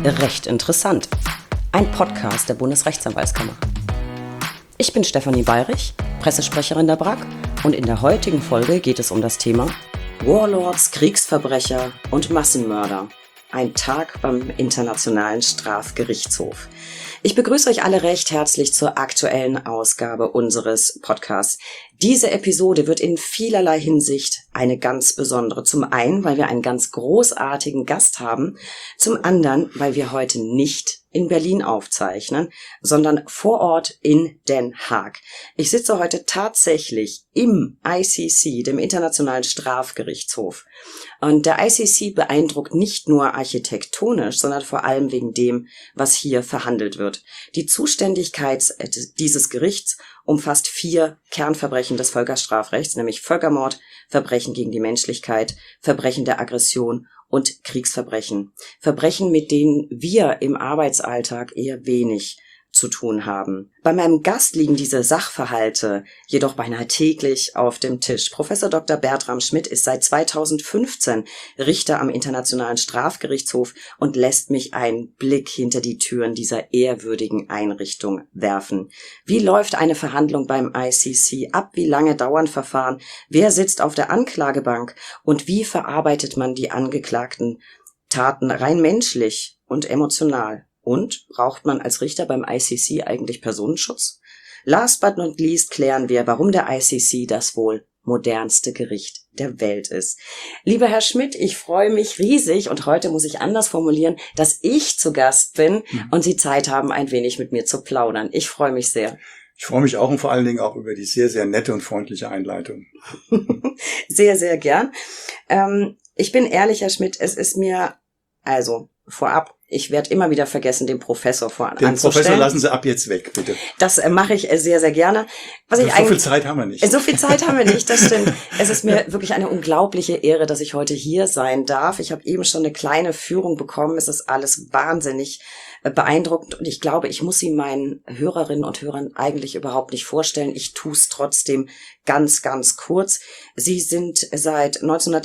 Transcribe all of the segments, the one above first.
Recht interessant. Ein Podcast der Bundesrechtsanwaltskammer. Ich bin Stefanie Bayrich, Pressesprecherin der BRAG, und in der heutigen Folge geht es um das Thema Warlords, Kriegsverbrecher und Massenmörder. Ein Tag beim Internationalen Strafgerichtshof. Ich begrüße euch alle recht herzlich zur aktuellen Ausgabe unseres Podcasts. Diese Episode wird in vielerlei Hinsicht eine ganz besondere. Zum einen, weil wir einen ganz großartigen Gast haben. Zum anderen, weil wir heute nicht in Berlin aufzeichnen, sondern vor Ort in Den Haag. Ich sitze heute tatsächlich im ICC, dem Internationalen Strafgerichtshof. Und der ICC beeindruckt nicht nur architektonisch, sondern vor allem wegen dem, was hier verhandelt wird. Die Zuständigkeit dieses Gerichts umfasst 4 Kernverbrechen des Völkerstrafrechts, nämlich Völkermord, Verbrechen gegen die Menschlichkeit, Verbrechen der Aggression und Kriegsverbrechen. Verbrechen, mit denen wir im Arbeitsalltag eher wenig zu tun haben. Bei meinem Gast liegen diese Sachverhalte jedoch beinahe täglich auf dem Tisch. Professor Dr. Bertram Schmidt ist seit 2015 Richter am Internationalen Strafgerichtshof und lässt mich einen Blick hinter die Türen dieser ehrwürdigen Einrichtung werfen. Wie läuft eine Verhandlung beim ICC ab? Wie lange dauern Verfahren? Wer sitzt auf der Anklagebank? Und wie verarbeitet man die angeklagten Taten rein menschlich und emotional? Und braucht man als Richter beim ICC eigentlich Personenschutz? Last but not least klären wir, warum der ICC das wohl modernste Gericht der Welt ist. Lieber Herr Schmidt, ich freue mich riesig und heute muss ich anders formulieren, dass ich zu Gast bin und Sie Zeit haben, ein wenig mit mir zu plaudern. Ich freue mich sehr. Ich freue mich auch und vor allen Dingen auch über die sehr, sehr nette und freundliche Einleitung. Sehr, sehr gern. Ich bin ehrlich, Herr Schmidt, es ist mir, also vorab, ich werde immer wieder vergessen, den Professor anzustellen. Den Professor lassen Sie ab jetzt weg, bitte. Das mache ich sehr, sehr gerne. So viel Zeit haben wir nicht. So viel Zeit haben wir nicht, das stimmt. Es ist mir wirklich eine unglaubliche Ehre, dass ich heute hier sein darf. Ich habe eben schon eine kleine Führung bekommen. Es ist alles wahnsinnig beeindruckend und ich glaube, ich muss sie meinen Hörerinnen und Hörern eigentlich überhaupt nicht vorstellen. Ich tue es trotzdem ganz, ganz kurz. Sie sind seit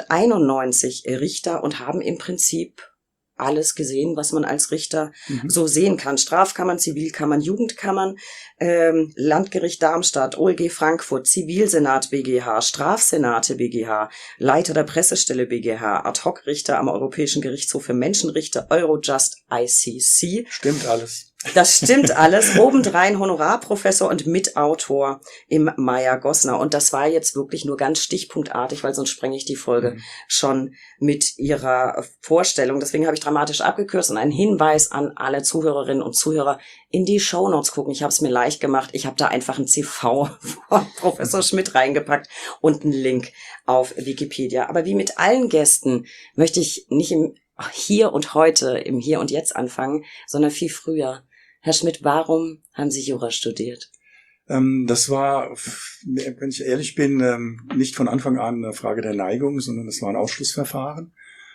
1991 Richter und haben im Prinzip alles gesehen, was man als Richter so sehen kann. Strafkammern, Zivilkammern, Jugendkammern, Landgericht Darmstadt, OLG Frankfurt, Zivilsenat BGH, Strafsenate BGH, Leiter der Pressestelle BGH, Ad-hoc-Richter am Europäischen Gerichtshof für Menschenrechte, Eurojust ICC. Stimmt alles. Das stimmt alles. Obendrein Honorarprofessor und Mitautor im Meyer-Gossner. Und das war jetzt wirklich nur ganz stichpunktartig, weil sonst sprenge ich die Folge schon mit Ihrer Vorstellung. Deswegen habe ich dramatisch abgekürzt und einen Hinweis an alle Zuhörerinnen und Zuhörer in die Shownotes gucken. Ich habe es mir leicht gemacht. Ich habe da einfach ein CV von Professor Schmidt reingepackt und einen Link auf Wikipedia. Aber wie mit allen Gästen möchte ich nicht im Hier und Heute, im Hier und Jetzt anfangen, sondern viel früher. Herr Schmidt, warum haben Sie Jura studiert? Das war, wenn ich ehrlich bin, nicht von Anfang an eine Frage der Neigung, sondern das war ein Ausschlussverfahren.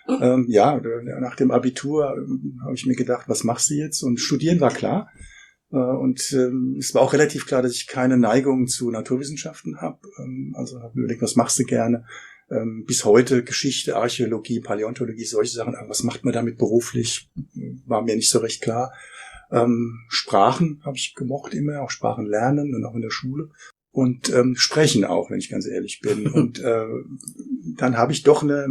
Nach dem Abitur habe ich mir gedacht, was machst du jetzt? Und studieren war klar. Und es war auch relativ klar, dass ich keine Neigung zu Naturwissenschaften habe. Also habe überlegt, was machst du gerne? Bis heute Geschichte, Archäologie, Paläontologie, solche Sachen. Aber was macht man damit beruflich? War mir nicht so recht klar. Sprachen habe ich gemocht immer, auch Sprachen lernen und auch in der Schule. Und sprechen auch, wenn ich ganz ehrlich bin. Und dann habe ich doch eine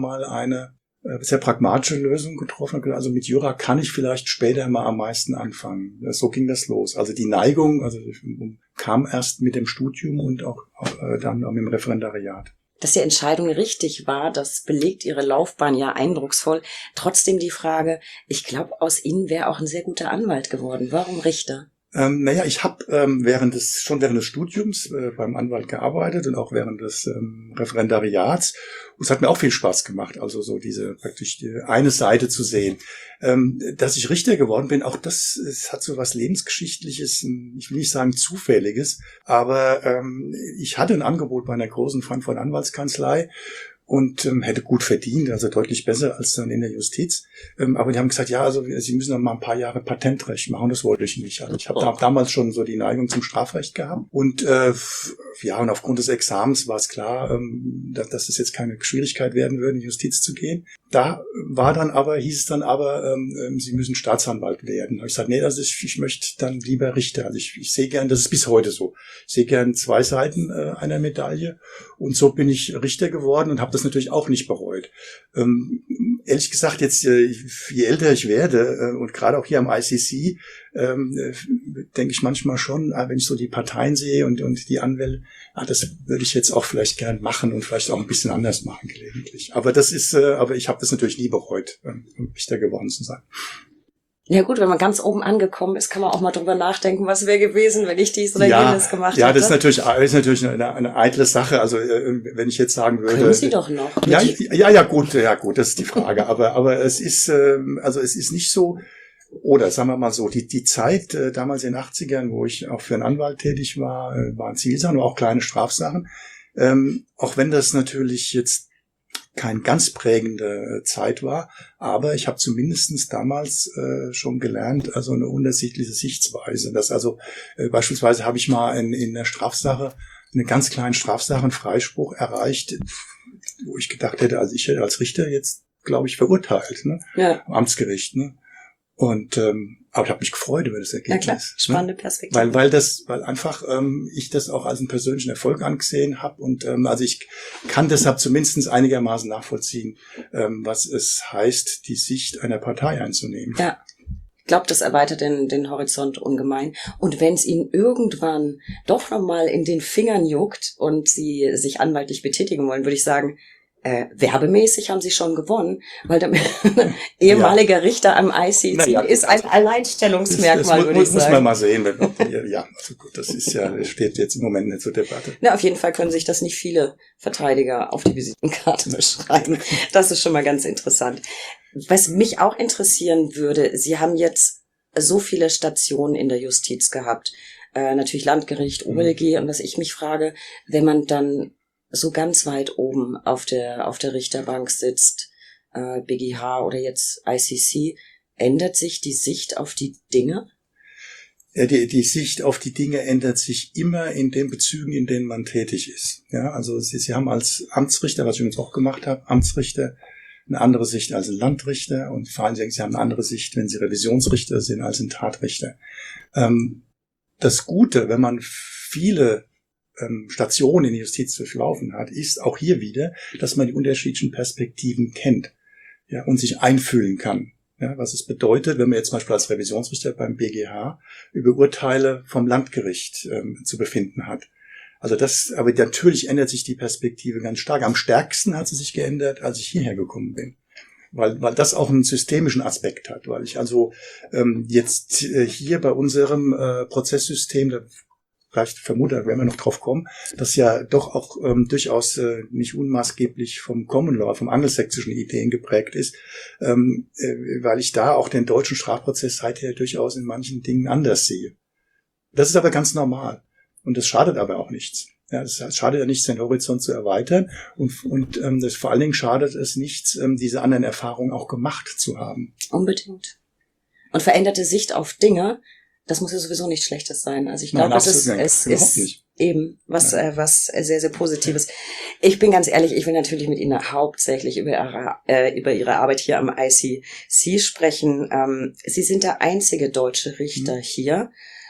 sehr pragmatische Lösung getroffen. Also mit Jura kann ich vielleicht später mal am meisten anfangen. So ging das los. Also die Neigung, kam erst mit dem Studium und auch dann auch mit dem Referendariat. Dass die Entscheidung richtig war, das belegt Ihre Laufbahn ja eindrucksvoll. Trotzdem die Frage, ich glaube, aus Ihnen wäre auch ein sehr guter Anwalt geworden. Warum Richter? Ich habe während des Studiums beim Anwalt gearbeitet und auch während des Referendariats. Und es hat mir auch viel Spaß gemacht, also so praktisch die eine Seite zu sehen. Dass ich Richter geworden bin, auch es hat so was Lebensgeschichtliches, ich will nicht sagen Zufälliges, aber ich hatte ein Angebot bei einer großen Frankfurter Anwaltskanzlei. und hätte gut verdient, also deutlich besser als dann in der Justiz. Aber die haben gesagt, ja, also Sie müssen noch mal ein paar Jahre Patentrecht machen. Das wollte ich nicht. Also ich habe damals schon so die Neigung zum Strafrecht gehabt. Und und aufgrund des Examens war es klar, dass es jetzt keine Schwierigkeit werden würde, in die Justiz zu gehen. Hieß es dann aber, Sie müssen Staatsanwalt werden. Da habe ich gesagt, nee, ich möchte dann lieber Richter. Also ich sehe gern, das ist bis heute so. Ich sehe gern zwei Seiten einer Medaille. Und so bin ich Richter geworden und habe das natürlich auch nicht bereut. Ehrlich gesagt, jetzt je älter ich werde und gerade auch hier am ICC, denke ich manchmal schon, wenn ich so die Parteien sehe und die Anwälte, das würde ich jetzt auch vielleicht gern machen und vielleicht auch ein bisschen anders machen gelegentlich. Aber ich habe das natürlich nie bereut, Richter geworden zu sein. Ja gut, wenn man ganz oben angekommen ist, kann man auch mal drüber nachdenken, was wäre gewesen, wenn ich dies oder jenes gemacht hätte. Ja, das ist natürlich eine eitle Sache. Also wenn ich jetzt sagen würde, können Sie doch noch. Ja, gut, das ist die Frage. Aber es ist nicht so. Oder sagen wir mal so, die Zeit damals in den 80ern, wo ich auch für einen Anwalt tätig war, waren Zivilsachen, aber auch kleine Strafsachen. Auch wenn das natürlich jetzt keine ganz prägende Zeit war, aber ich habe zumindestens damals schon gelernt, also eine unterschiedliche Sichtweise. Beispielsweise habe ich mal in der Strafsache, eine ganz kleine Strafsache, einen Freispruch erreicht, wo ich gedacht hätte, also ich hätte als Richter jetzt, glaube ich, verurteilt, ne? Ja. Am Amtsgericht, ne? Und aber ich habe mich gefreut über das Ergebnis. Ja klar, spannende Perspektive. Weil einfach ich das auch als einen persönlichen Erfolg angesehen habe und also ich kann deshalb zumindest einigermaßen nachvollziehen, was es heißt, die Sicht einer Partei einzunehmen. Ja, ich glaube, das erweitert den Horizont ungemein. Und wenn es Ihnen irgendwann doch nochmal in den Fingern juckt und Sie sich anwaltlich betätigen wollen, würde ich sagen, werbemäßig haben Sie schon gewonnen, weil der ehemaliger Richter am ICC ist ein Alleinstellungsmerkmal, würde ich sagen. Muss man mal sehen. Also gut, das steht jetzt im Moment nicht zur Debatte. Na, auf jeden Fall können sich das nicht viele Verteidiger auf die Visitenkarte beschreiben. Das ist schon mal ganz interessant. Was mich auch interessieren würde, Sie haben jetzt so viele Stationen in der Justiz gehabt. Natürlich Landgericht, OLG, und was ich mich frage, wenn man dann so ganz weit oben auf der Richterbank sitzt, BGH oder jetzt ICC, ändert sich die Sicht auf die Dinge? Ja, die Sicht auf die Dinge ändert sich immer in den Bezügen, in denen man tätig ist. Ja, also Sie haben als Amtsrichter, was ich übrigens auch gemacht habe, Amtsrichter, eine andere Sicht als ein Landrichter und vor allem Sie haben eine andere Sicht, wenn Sie Revisionsrichter sind, als ein Tatrichter. Das Gute, wenn man viele Stationen in der Justiz durchlaufen hat, ist auch hier wieder, dass man die unterschiedlichen Perspektiven kennt, ja, und sich einfühlen kann. Ja, was es bedeutet, wenn man jetzt zum Beispiel als Revisionsrichter beim BGH über Urteile vom Landgericht zu befinden hat. Aber natürlich ändert sich die Perspektive ganz stark. Am stärksten hat sie sich geändert, als ich hierher gekommen bin. Weil das auch einen systemischen Aspekt hat. Weil ich also jetzt hier bei unserem Prozesssystem, vielleicht vermute, da werden wir noch drauf kommen, das ja doch auch durchaus nicht unmaßgeblich vom Common Law, vom angelsächsischen Ideen geprägt ist, weil ich da auch den deutschen Strafprozess seither durchaus in manchen Dingen anders sehe. Das ist aber ganz normal und das schadet aber auch nichts. Ja, es schadet ja nichts, den Horizont zu erweitern und das vor allen Dingen schadet es nichts, diese anderen Erfahrungen auch gemacht zu haben. Unbedingt. Und veränderte Sicht auf Dinge, das muss ja sowieso nichts Schlechtes sein. Also ich glaube, es ist eben was sehr, sehr Positives. Ich bin ganz ehrlich, ich will natürlich mit Ihnen hauptsächlich über Ihre Arbeit hier am ICC sprechen. Sie sind der einzige deutsche Richter hier.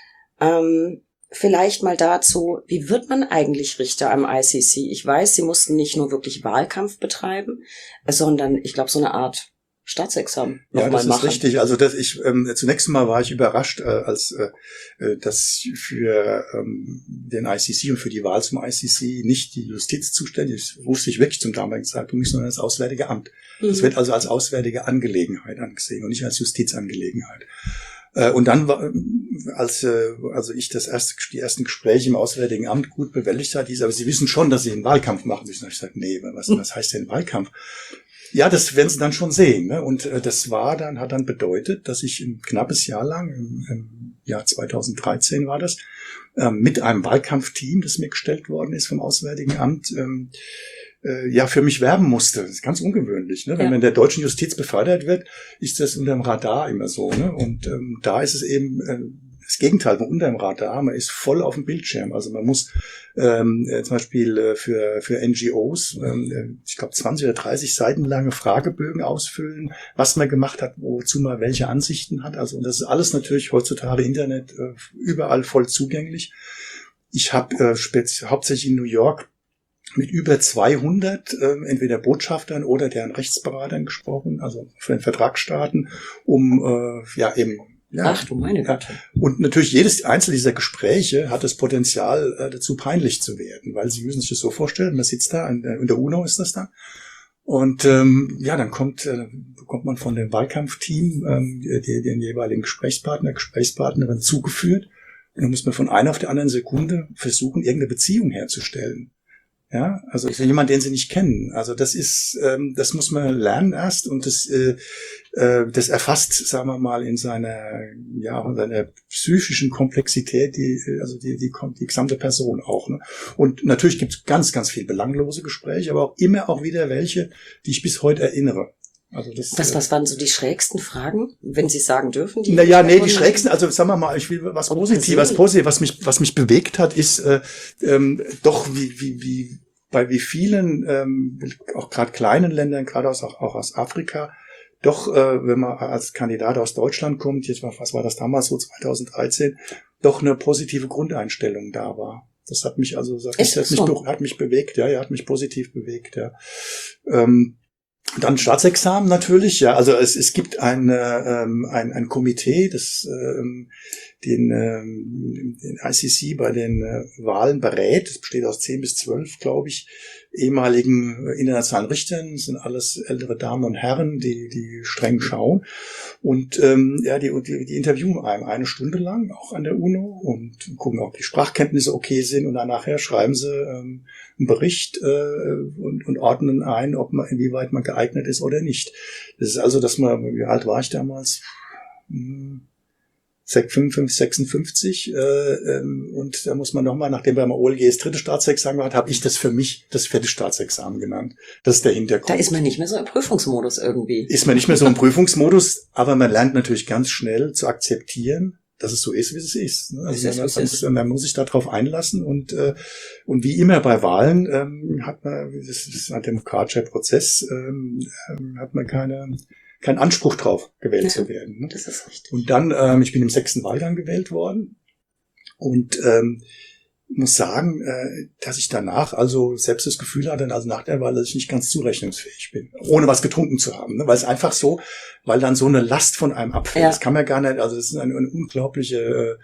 Vielleicht mal dazu, wie wird man eigentlich Richter am ICC? Ich weiß, Sie mussten nicht nur wirklich Wahlkampf betreiben, sondern ich glaube, so eine Art Staatsexamen noch mal machen. Ja, das ist richtig. Also zunächst mal war ich überrascht, als dass für den ICC und für die Wahl zum ICC nicht die Justiz zuständig ist. Wusste ich wirklich zum damaligen Zeitpunkt nicht, sondern das Auswärtige Amt. Das wird also als auswärtige Angelegenheit angesehen und nicht als Justizangelegenheit. Und dann, als ich die ersten Gespräche im Auswärtigen Amt gut bewältigt hatte, aber Sie wissen schon, dass Sie einen Wahlkampf machen müssen. Da habe ich gesagt, nee, was heißt denn Wahlkampf? Ja, das werden Sie dann schon sehen, ne? Und das hat dann bedeutet, dass ich ein knappes Jahr lang, im Jahr 2013 war das, mit einem Wahlkampfteam, das mir gestellt worden ist vom Auswärtigen Amt, für mich werben musste. Das ist ganz ungewöhnlich. Ne? Wenn man in der deutschen Justiz befördert wird, ist das unterm Radar immer so. Ne? Und da ist es eben das Gegenteil von unterm Radar. Man ist voll auf dem Bildschirm. Also man muss zum Beispiel für NGOs, ich glaube 20 oder 30 Seiten lange Fragebögen ausfüllen, was man gemacht hat, wozu man welche Ansichten hat. Also und das ist alles natürlich heutzutage Internet überall voll zugänglich. Ich habe hauptsächlich in New York mit über 200 entweder Botschaftern oder deren Rechtsberatern gesprochen, also für den Vertragsstaaten, Ach du meine Güte. Und natürlich jedes einzelne dieser Gespräche hat das Potenzial, dazu peinlich zu werden, weil Sie müssen sich das so vorstellen, man sitzt da, in der UNO ist das dann, und dann bekommt man von dem Wahlkampfteam den jeweiligen Gesprächspartnerin zugeführt, und dann muss man von einer auf die anderen Sekunde versuchen, irgendeine Beziehung herzustellen. Ja, also ist ja jemand, den sie nicht kennen. Also das das muss man lernen erst, und das erfasst, sagen wir mal, in seiner psychischen Komplexität die gesamte Person auch. Ne? Und natürlich gibt es ganz, ganz viel belanglose Gespräche, aber auch immer auch wieder welche, die ich bis heute erinnere. Also was waren so die schrägsten Fragen, wenn Sie sagen dürfen? Die schrägsten, also sagen wir mal, ich will was Positives, was mich bewegt hat, ist doch wie vielen, auch gerade kleinen Ländern, gerade auch aus Afrika, doch, wenn man als Kandidat aus Deutschland kommt, jetzt was war das damals so 2013, doch eine positive Grundeinstellung da war. Das hat mich hat mich bewegt, hat mich positiv bewegt, ja. Dann Staatsexamen natürlich, ja. Also es gibt ein Komitee, das den ICC bei den Wahlen berät. Das besteht aus 10 bis 12, glaube ich, ehemaligen internationalen Richtern. Das sind alles ältere Damen und Herren, die streng schauen. Und die interviewen einem 1 Stunde lang, auch an der UNO, und gucken, ob die Sprachkenntnisse okay sind. Und dann nachher schreiben sie einen Bericht und ordnen ein, inwieweit man geeignet ist oder nicht. Das ist also, wie alt war ich damals? 56, und da muss man nochmal, nachdem wir mal OLG das 3. Staatsexamen gemacht, habe ich das für mich das 4. Staatsexamen genannt. Das ist der Hintergrund. Da ist man nicht mehr so im Prüfungsmodus irgendwie. Ist man nicht mehr so im Prüfungsmodus, aber man lernt natürlich ganz schnell zu akzeptieren, dass es so ist, wie es ist. Also man muss sich darauf einlassen, und wie immer bei Wahlen hat man, das ist ein demokratischer Prozess, hat man keinen Anspruch drauf, gewählt zu werden. Ne? Das ist richtig. Und dann, ich bin im 6. Wahlgang gewählt worden, und muss sagen, dass ich danach also selbst das Gefühl hatte, also nach der Wahl, dass ich nicht ganz zurechnungsfähig bin, ohne was getrunken zu haben. Ne? Weil es einfach so, weil dann so eine Last von einem abfällt. Das kann man gar nicht, also es ist eine unglaubliche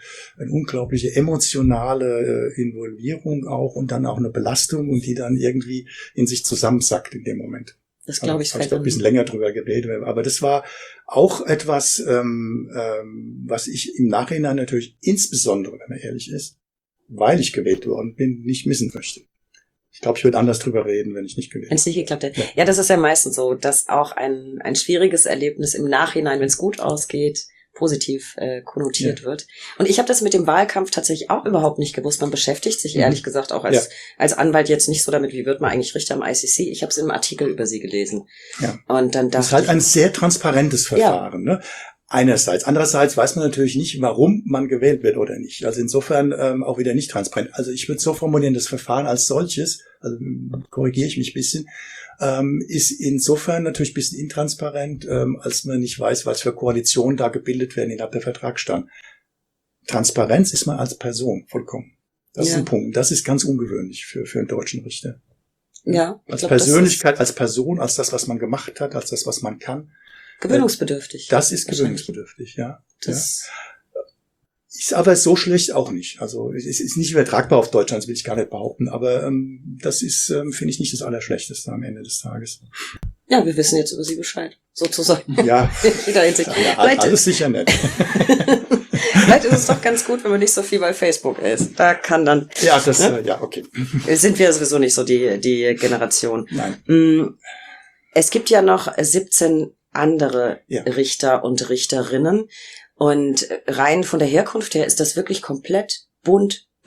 emotionale Involvierung auch, und dann auch eine Belastung, und die dann irgendwie in sich zusammensackt in dem Moment. Das glaube ich. Habe ich da ein bisschen länger drüber geredet. Aber das war auch etwas, was ich im Nachhinein natürlich insbesondere, wenn man ehrlich ist, weil ich gewählt worden bin, nicht missen möchte. Ich glaube, ich würde anders drüber reden, wenn ich nicht gewählt hätte. Wenn es nicht geklappt hätte. Ja, das ist ja meistens so, dass auch ein schwieriges Erlebnis im Nachhinein, wenn es gut ausgeht, positiv konnotiert wird. Und ich habe das mit dem Wahlkampf tatsächlich auch überhaupt nicht gewusst. Man beschäftigt sich ehrlich gesagt auch als Anwalt jetzt nicht so damit, wie wird man eigentlich Richter am ICC. Ich habe es in einem Artikel über Sie gelesen. Ja. Und dann das ist halt ein sehr transparentes Verfahren, ne? Einerseits. Andererseits weiß man natürlich nicht, warum man gewählt wird oder nicht. Also insofern auch wieder nicht transparent. Also ich würde so formulieren, das Verfahren als solches, also korrigiere ich mich ein bisschen, ist insofern natürlich ein bisschen intransparent, als man nicht weiß, was für Koalitionen da gebildet werden innerhalb der Vertragsstand. Transparenz ist man als Person vollkommen. Das ist ein Punkt. Das ist ganz ungewöhnlich für einen deutschen Richter. Ja. Als Persönlichkeit, als Person, als das, was man gemacht hat, als das, was man kann. Gewöhnungsbedürftig. Das ist gewöhnungsbedürftig, ja. Ist aber so schlecht auch nicht. Also es ist nicht übertragbar auf Deutschland, das will ich gar nicht behaupten. Aber das ist, finde ich, nicht das Allerschlechteste am Ende des Tages. Ja, wir wissen jetzt über Sie Bescheid, sozusagen. Ja, alles sicher nicht. Vielleicht ist es doch ganz gut, wenn man nicht so viel bei Facebook ist. Da kann dann... Ja, okay. Sind wir sowieso nicht so die Generation. Nein. Es gibt ja noch 17 andere Richter und Richterinnen. Und rein von der Herkunft her ist das wirklich komplett bunt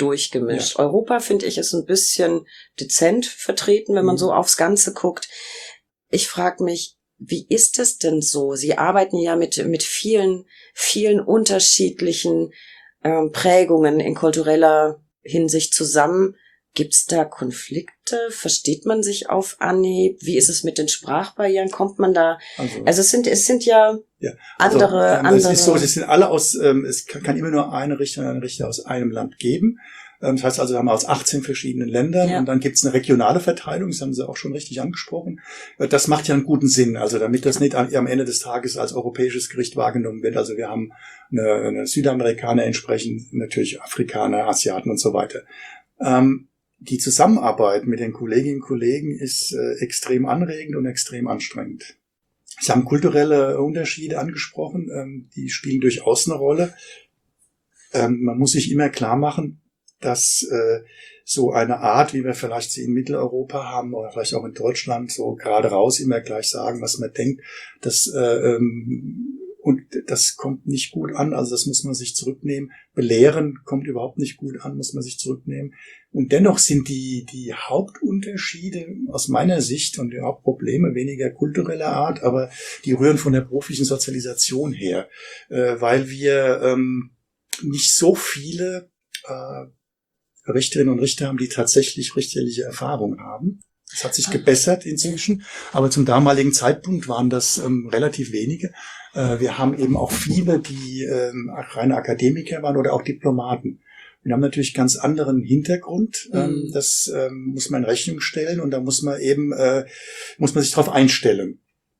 durchgemischt. Ja. Europa, finde ich, ist ein bisschen dezent vertreten, wenn man so aufs Ganze guckt. Ich frage mich, wie ist es denn so? Sie arbeiten ja mit vielen, vielen unterschiedlichen Prägungen in kultureller Hinsicht zusammen. Gibt's da Konflikte? Versteht man sich auf Anhieb? Wie ist es mit den Sprachbarrieren? Kommt man da? Also es sind ja andere. Es ist so, es sind alle es kann immer nur eine Richterin und einen Richter aus einem Land geben. Das heißt also, wir haben aus 18 verschiedenen Ländern und dann gibt's eine regionale Verteilung, das haben Sie auch schon richtig angesprochen. Das macht ja einen guten Sinn, also damit das nicht am Ende des Tages als europäisches Gericht wahrgenommen wird. Also wir haben eine Südamerikaner entsprechend, natürlich Afrikaner, Asiaten und so weiter. Die Zusammenarbeit mit den Kolleginnen und Kollegen ist extrem anregend und extrem anstrengend. Sie haben kulturelle Unterschiede angesprochen, die spielen durchaus eine Rolle. Man muss sich immer klar machen, dass so eine Art, wie wir vielleicht sie in Mitteleuropa haben oder vielleicht auch in Deutschland, so gerade raus immer gleich sagen, was man denkt, und das kommt nicht gut an, also das muss man sich zurücknehmen. Belehren kommt überhaupt nicht gut an, muss man sich zurücknehmen. Und dennoch sind die Hauptunterschiede aus meiner Sicht und die Hauptprobleme weniger kultureller Art, aber die rühren von der beruflichen Sozialisation her, weil wir nicht so viele Richterinnen und Richter haben, die tatsächlich richterliche Erfahrung haben. Das hat sich gebessert inzwischen, aber zum damaligen Zeitpunkt waren das relativ wenige. Wir haben eben auch viele, die reine Akademiker waren oder auch Diplomaten. Wir haben natürlich ganz anderen Hintergrund. Das muss man in Rechnung stellen und da muss man sich darauf einstellen.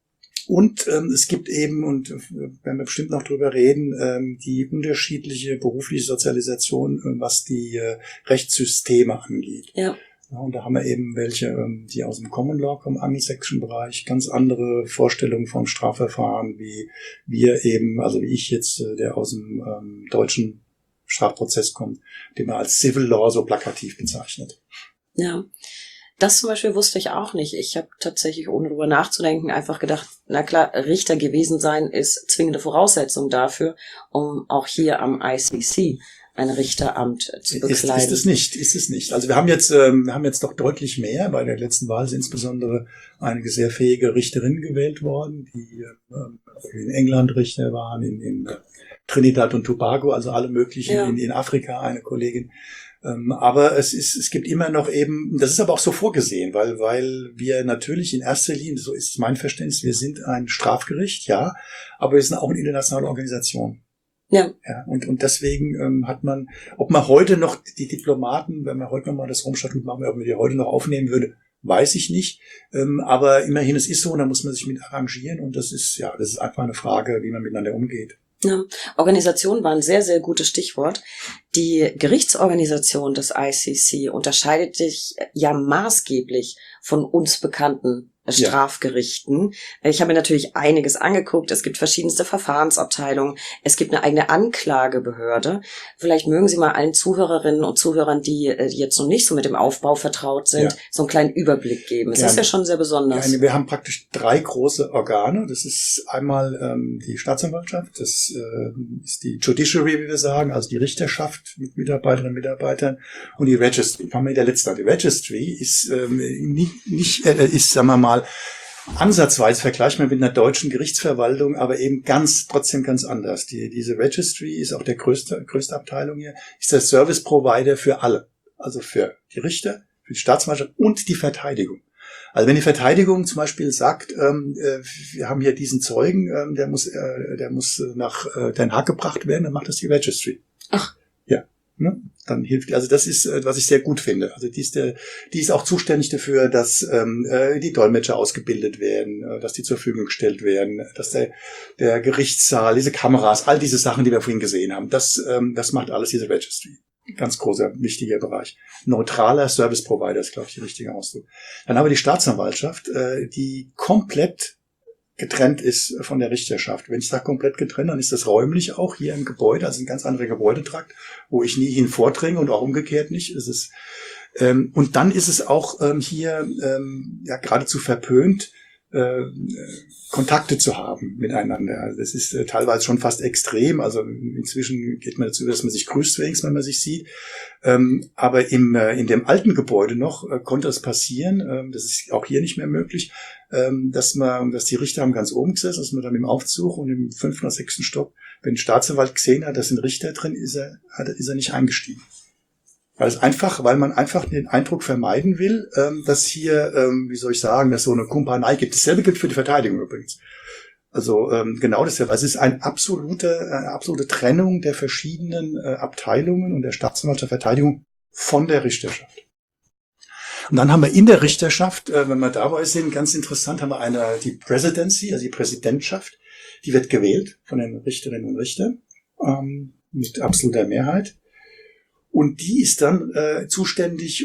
Und es gibt eben, und werden wir bestimmt noch drüber reden, die unterschiedliche berufliche Sozialisation, was die Rechtssysteme angeht. Ja. Ja, und da haben wir eben welche, die aus dem Common Law kommen, angelsächsischen Bereich, ganz andere Vorstellungen vom Strafverfahren, wie wir eben, also wie ich jetzt, der aus dem deutschen Strafprozess kommt, den man als Civil Law so plakativ bezeichnet. Ja. Das zum Beispiel wusste ich auch nicht. Ich habe tatsächlich, ohne drüber nachzudenken, einfach gedacht, na klar, Richter gewesen sein ist zwingende Voraussetzung dafür, um auch hier am ICC ein Richteramt zu bekleiden. Ist es nicht. Also wir haben jetzt doch deutlich mehr. Bei der letzten Wahl sind insbesondere einige sehr fähige Richterinnen gewählt worden, die in England Richter waren, in Trinidad und Tobago, also alle möglichen, in Afrika eine Kollegin. Aber es gibt immer noch eben, das ist aber auch so vorgesehen, weil wir natürlich in erster Linie, so ist mein Verständnis, wir sind ein Strafgericht, ja, aber wir sind auch eine internationale Organisation. Ja. Ja, und deswegen hat man, ob man heute noch die Diplomaten, wenn man heute noch mal das Rom-Statut machen, ob man die heute noch aufnehmen würde, weiß ich nicht. Aber immerhin, es ist so, und da muss man sich mit arrangieren und das ist einfach eine Frage, wie man miteinander umgeht. Ja, Organisation war ein sehr, sehr gutes Stichwort. Die Gerichtsorganisation des ICC unterscheidet sich ja maßgeblich von uns bekannten Strafgerichten. Ich habe mir natürlich einiges angeguckt. Es gibt verschiedenste Verfahrensabteilungen. Es gibt eine eigene Anklagebehörde. Vielleicht mögen Sie mal allen Zuhörerinnen und Zuhörern, die jetzt noch nicht so mit dem Aufbau vertraut sind, so einen kleinen Überblick geben. Es ist ja schon sehr besonders. Wir haben praktisch 3 große Organe. Das ist einmal die Staatsanwaltschaft, das ist die Judiciary, wie wir sagen, also die Richterschaft mit Mitarbeiterinnen und Mitarbeitern und die Registry. Fangen wir mit der letzten an. Die Registry ist sagen wir mal, ansatzweise vergleichbar mit einer deutschen Gerichtsverwaltung, aber eben trotzdem ganz anders. Diese Registry ist auch der größte Abteilung hier, ist der Service Provider für alle. Also für die Richter, für die Staatsanwaltschaft und die Verteidigung. Also wenn die Verteidigung zum Beispiel sagt, wir haben hier diesen Zeugen, der muss nach Den Haag gebracht werden, dann macht das die Registry. Ach. Ja. Ne? Dann hilft, also das ist, was ich sehr gut finde. Also die ist auch zuständig dafür, dass die Dolmetscher ausgebildet werden, dass die zur Verfügung gestellt werden, dass der Gerichtssaal, diese Kameras, all diese Sachen, die wir vorhin gesehen haben, das macht alles diese Registry. Ganz großer, wichtiger Bereich. Neutraler Service Provider ist, glaube ich, der richtige Ausdruck. Dann haben wir die Staatsanwaltschaft, die komplett getrennt ist von der Richterschaft. Wenn ich sage komplett getrennt, dann ist das räumlich auch hier im Gebäude, also ein ganz anderer Gebäudetrakt, wo ich nie hin vordringe und auch umgekehrt nicht. Und dann ist es auch hier geradezu verpönt, Kontakte zu haben miteinander. Also das ist teilweise schon fast extrem. Also inzwischen geht man dazu, dass man sich grüßt wenigstens, wenn man sich sieht. Aber in dem alten Gebäude noch konnte es passieren, das ist auch hier nicht mehr möglich, dass die Richter haben ganz oben gesessen, dass man dann im Aufzug und im 5. oder 6. Stock, wenn ein Staatsanwalt gesehen hat, da sind Richter drin, ist er nicht eingestiegen. Weil man einfach den Eindruck vermeiden will, dass hier, wie soll ich sagen, dass so eine Kumpanei gibt. Dasselbe gilt für die Verteidigung übrigens. Also genau dasselbe. Also es ist eine absolute Trennung der verschiedenen Abteilungen und der Staatsanwaltschaft der Verteidigung von der Richterschaft. Und dann haben wir in der Richterschaft, wenn wir dabei sind, ganz interessant, haben wir die Presidency, also die Präsidentschaft, die wird gewählt von den Richterinnen und Richtern mit absoluter Mehrheit. Und die ist dann zuständig,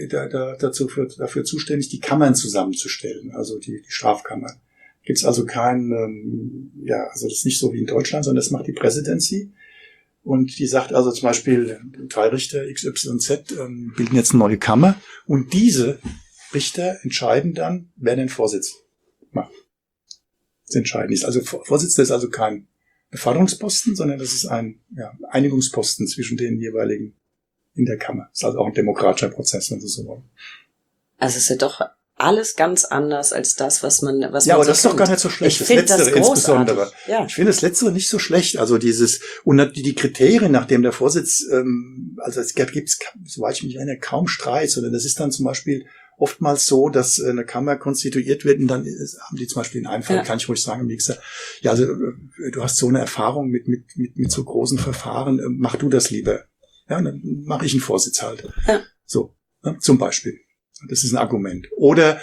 dafür zuständig, die Kammern zusammenzustellen, also die Strafkammern. Gibt's also also das ist nicht so wie in Deutschland, sondern das macht die Presidency. Und die sagt also zum Beispiel, 3 Richter XYZ bilden jetzt eine neue Kammer. Und diese Richter entscheiden dann, wer den Vorsitz macht. Das Entscheidende ist also, Vorsitzender ist also kein Beförderungsposten, sondern das ist ein Einigungsposten zwischen den jeweiligen in der Kammer. Das ist also auch ein demokratischer Prozess, wenn Sie so wollen. Also es ist ja doch alles ganz anders als das, was man aber so das ist doch gar nicht so schlecht. Ich finde das großartig. Insbesondere. Ja. Ich finde das Letztere nicht so schlecht. Also und die Kriterien, nachdem der Vorsitz, also es gibt, soweit ich mich erinnere, kaum Streit, sondern das ist dann zum Beispiel oftmals so, dass eine Kammer konstituiert wird und dann haben die zum Beispiel in einem Fall, kann ich ruhig sagen, wie gesagt, ja, also du hast so eine Erfahrung mit so großen Verfahren, mach du das lieber. Ja, dann mache ich einen Vorsitz halt. Ja. So, zum Beispiel. Das ist ein Argument. Oder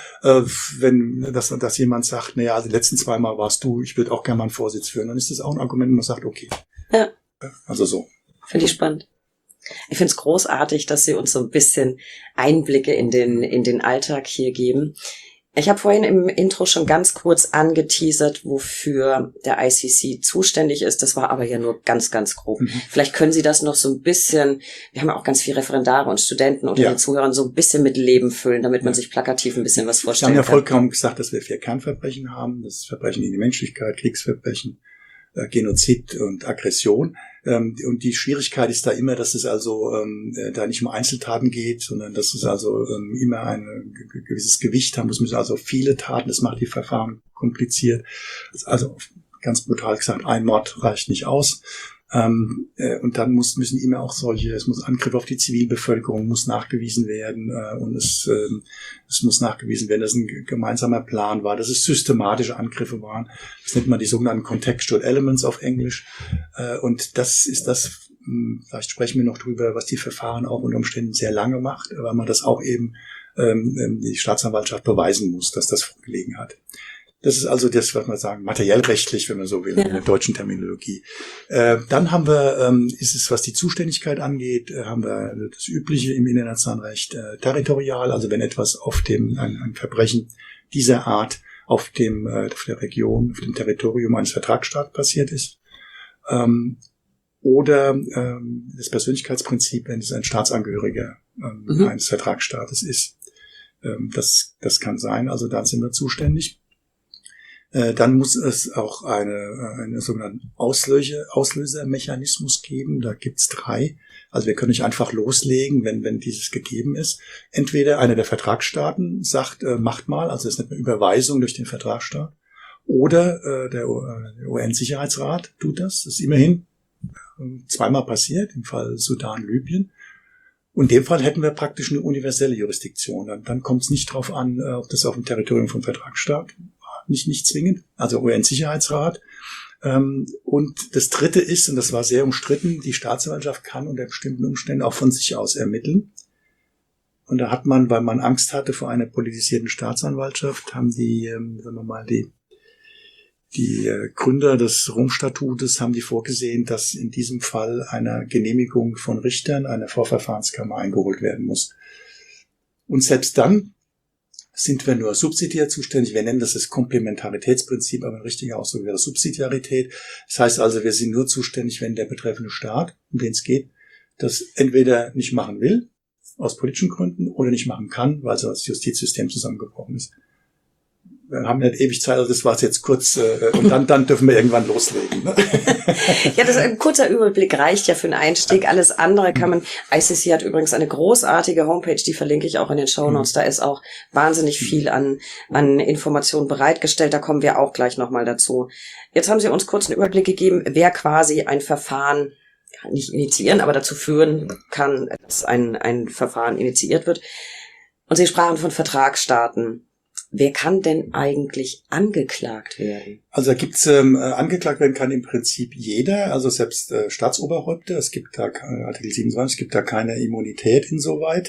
dass jemand sagt, naja, also die letzten 2 Mal warst du, ich würde auch gerne mal einen Vorsitz führen, dann ist das auch ein Argument, und man sagt, okay. Ja. Also so. Finde ich spannend. Ich finde es großartig, dass Sie uns so ein bisschen Einblicke in den Alltag hier geben. Ich habe vorhin im Intro schon ganz kurz angeteasert, wofür der ICC zuständig ist. Das war aber ja nur ganz, ganz grob. Vielleicht können Sie das noch so ein bisschen, wir haben ja auch ganz viele Referendare und Studenten unter den Zuhörern, so ein bisschen mit Leben füllen, damit man sich plakativ ein bisschen was vorstellen kann. Wir haben ja vollkommen gesagt, dass wir 4 Kernverbrechen haben. Das ist Verbrechen gegen die Menschlichkeit, Kriegsverbrechen, Genozid und Aggression. Und die Schwierigkeit ist da immer, dass es also da nicht um Einzeltaten geht, sondern dass es also immer ein gewisses Gewicht haben muss. Es müssen also viele Taten, das macht die Verfahren kompliziert. Also ganz brutal gesagt, ein Mord reicht nicht aus. Und dann müssen immer auch es muss Angriff auf die Zivilbevölkerung muss nachgewiesen werden und es muss nachgewiesen werden, dass ein gemeinsamer Plan war, dass es systematische Angriffe waren. Das nennt man die sogenannten Contextual Elements auf Englisch. Und das ist das, vielleicht sprechen wir noch drüber, was die Verfahren auch unter Umständen sehr lange macht, weil man das auch eben die Staatsanwaltschaft beweisen muss, dass das vorgelegen hat. Das ist also das, was man sagen, materiellrechtlich, wenn man so will, in der deutschen Terminologie. Dann haben wir, ist es, was die Zuständigkeit angeht, haben wir das Übliche im internationalen Recht territorial, also wenn etwas ein Verbrechen dieser Art auf der Region, auf dem Territorium eines Vertragsstaates passiert ist. Oder das Persönlichkeitsprinzip, wenn es ein Staatsangehöriger eines Vertragsstaates ist. Das kann sein, also da sind wir zuständig. Dann muss es auch einen sogenannten Auslösermechanismus geben. Da gibt's 3. Also wir können nicht einfach loslegen, wenn dieses gegeben ist. Entweder einer der Vertragsstaaten sagt, macht mal, also das nennt man Überweisung durch den Vertragsstaat. Oder der UN-Sicherheitsrat tut das. Das ist immerhin 2-mal passiert, im Fall Sudan, Libyen. Und in dem Fall hätten wir praktisch eine universelle Jurisdiktion. Dann kommt es nicht drauf an, ob das auf dem Territorium vom Vertragsstaat nicht zwingend, also UN-Sicherheitsrat. Und das 3. ist, und das war sehr umstritten, die Staatsanwaltschaft kann unter bestimmten Umständen auch von sich aus ermitteln. Und da hat man, weil man Angst hatte vor einer politisierten Staatsanwaltschaft, haben die Gründer des Rom-Statutes haben die vorgesehen, dass in diesem Fall einer Genehmigung von Richtern einer Vorverfahrenskammer eingeholt werden muss. Und selbst dann sind wir nur subsidiär zuständig. Wir nennen das Komplementaritätsprinzip, aber ein richtiger Ausdruck wäre Subsidiarität. Das heißt also, wir sind nur zuständig, wenn der betreffende Staat, um den es geht, das entweder nicht machen will, aus politischen Gründen, oder nicht machen kann, weil so das Justizsystem zusammengebrochen ist. wir haben nicht ewig Zeit, also das war's jetzt kurz und dann dürfen wir irgendwann loslegen. Ne? Ja, ein kurzer Überblick reicht ja für einen Einstieg. Alles andere kann man, ICC hat übrigens eine großartige Homepage, die verlinke ich auch in den Shownotes. Da ist auch wahnsinnig viel an Informationen bereitgestellt. Da kommen wir auch gleich nochmal dazu. Jetzt haben Sie uns kurz einen Überblick gegeben, wer quasi ein Verfahren nicht initiieren, aber dazu führen kann, dass ein Verfahren initiiert wird. Und Sie sprachen von Vertragsstaaten. Wer kann denn eigentlich angeklagt werden? Also da gibt's angeklagt werden kann im Prinzip jeder, also selbst Staatsoberhäupter. Es gibt da Artikel 27, es gibt da keine Immunität insoweit.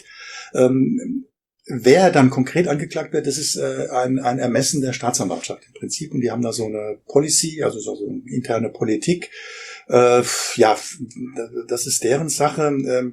Wer dann konkret angeklagt wird, das ist ein Ermessen der Staatsanwaltschaft im Prinzip. Und die haben da so eine Policy, also so eine interne Politik. Ja, das ist deren Sache.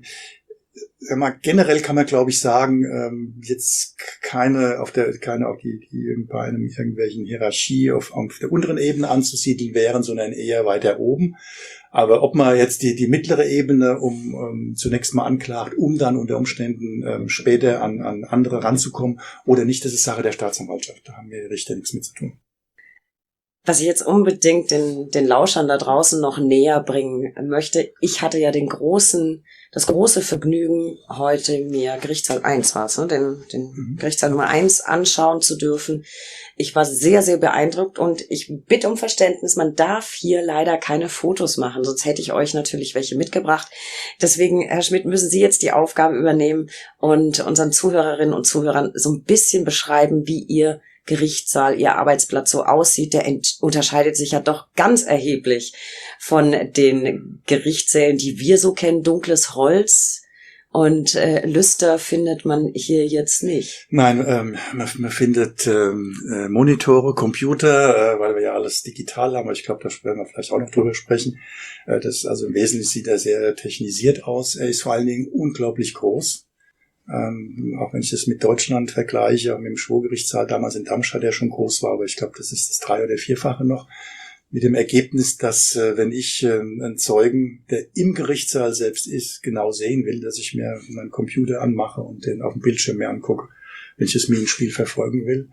Generell kann man, glaube ich, sagen, jetzt keine auf die bei einem irgendwelchen Hierarchie auf der unteren Ebene anzusiedeln wären, sondern eher weiter oben. Aber ob man jetzt die mittlere Ebene zunächst mal anklagt, um dann unter Umständen später an andere ranzukommen oder nicht, das ist Sache der Staatsanwaltschaft. Da haben wir Richter nichts mit zu tun. Was ich jetzt unbedingt den Lauschern da draußen noch näher bringen möchte, ich hatte ja das große Vergnügen, heute mir Gerichtssaal 1 den Gerichtssaal Nummer 1 anschauen zu dürfen. Ich war sehr, sehr beeindruckt und ich bitte um Verständnis, man darf hier leider keine Fotos machen, sonst hätte ich euch natürlich welche mitgebracht. Deswegen, Herr Schmidt, müssen Sie jetzt die Aufgabe übernehmen und unseren Zuhörerinnen und Zuhörern so ein bisschen beschreiben, wie Ihr Gerichtssaal, Ihr Arbeitsplatz so aussieht. Der unterscheidet sich ja doch ganz erheblich von den Gerichtssälen, die wir so kennen. Dunkles Holz und Lüster findet man hier jetzt nicht. Nein, man findet Monitore, Computer, weil wir ja alles digital haben. Aber ich glaube, da werden wir vielleicht auch noch drüber sprechen. Das also im Wesentlichen sieht er sehr technisiert aus. Er ist vor allen Dingen unglaublich groß. Auch wenn ich das mit Deutschland vergleiche, mit dem Schwurgerichtssaal damals in Darmstadt, der schon groß war, aber ich glaube, das ist das 3- oder 4-fache noch, mit dem Ergebnis, dass wenn ich einen Zeugen, der im Gerichtssaal selbst ist, genau sehen will, dass ich mir meinen Computer anmache und den auf dem Bildschirm mir angucke, wenn ich das Minenspiel verfolgen will.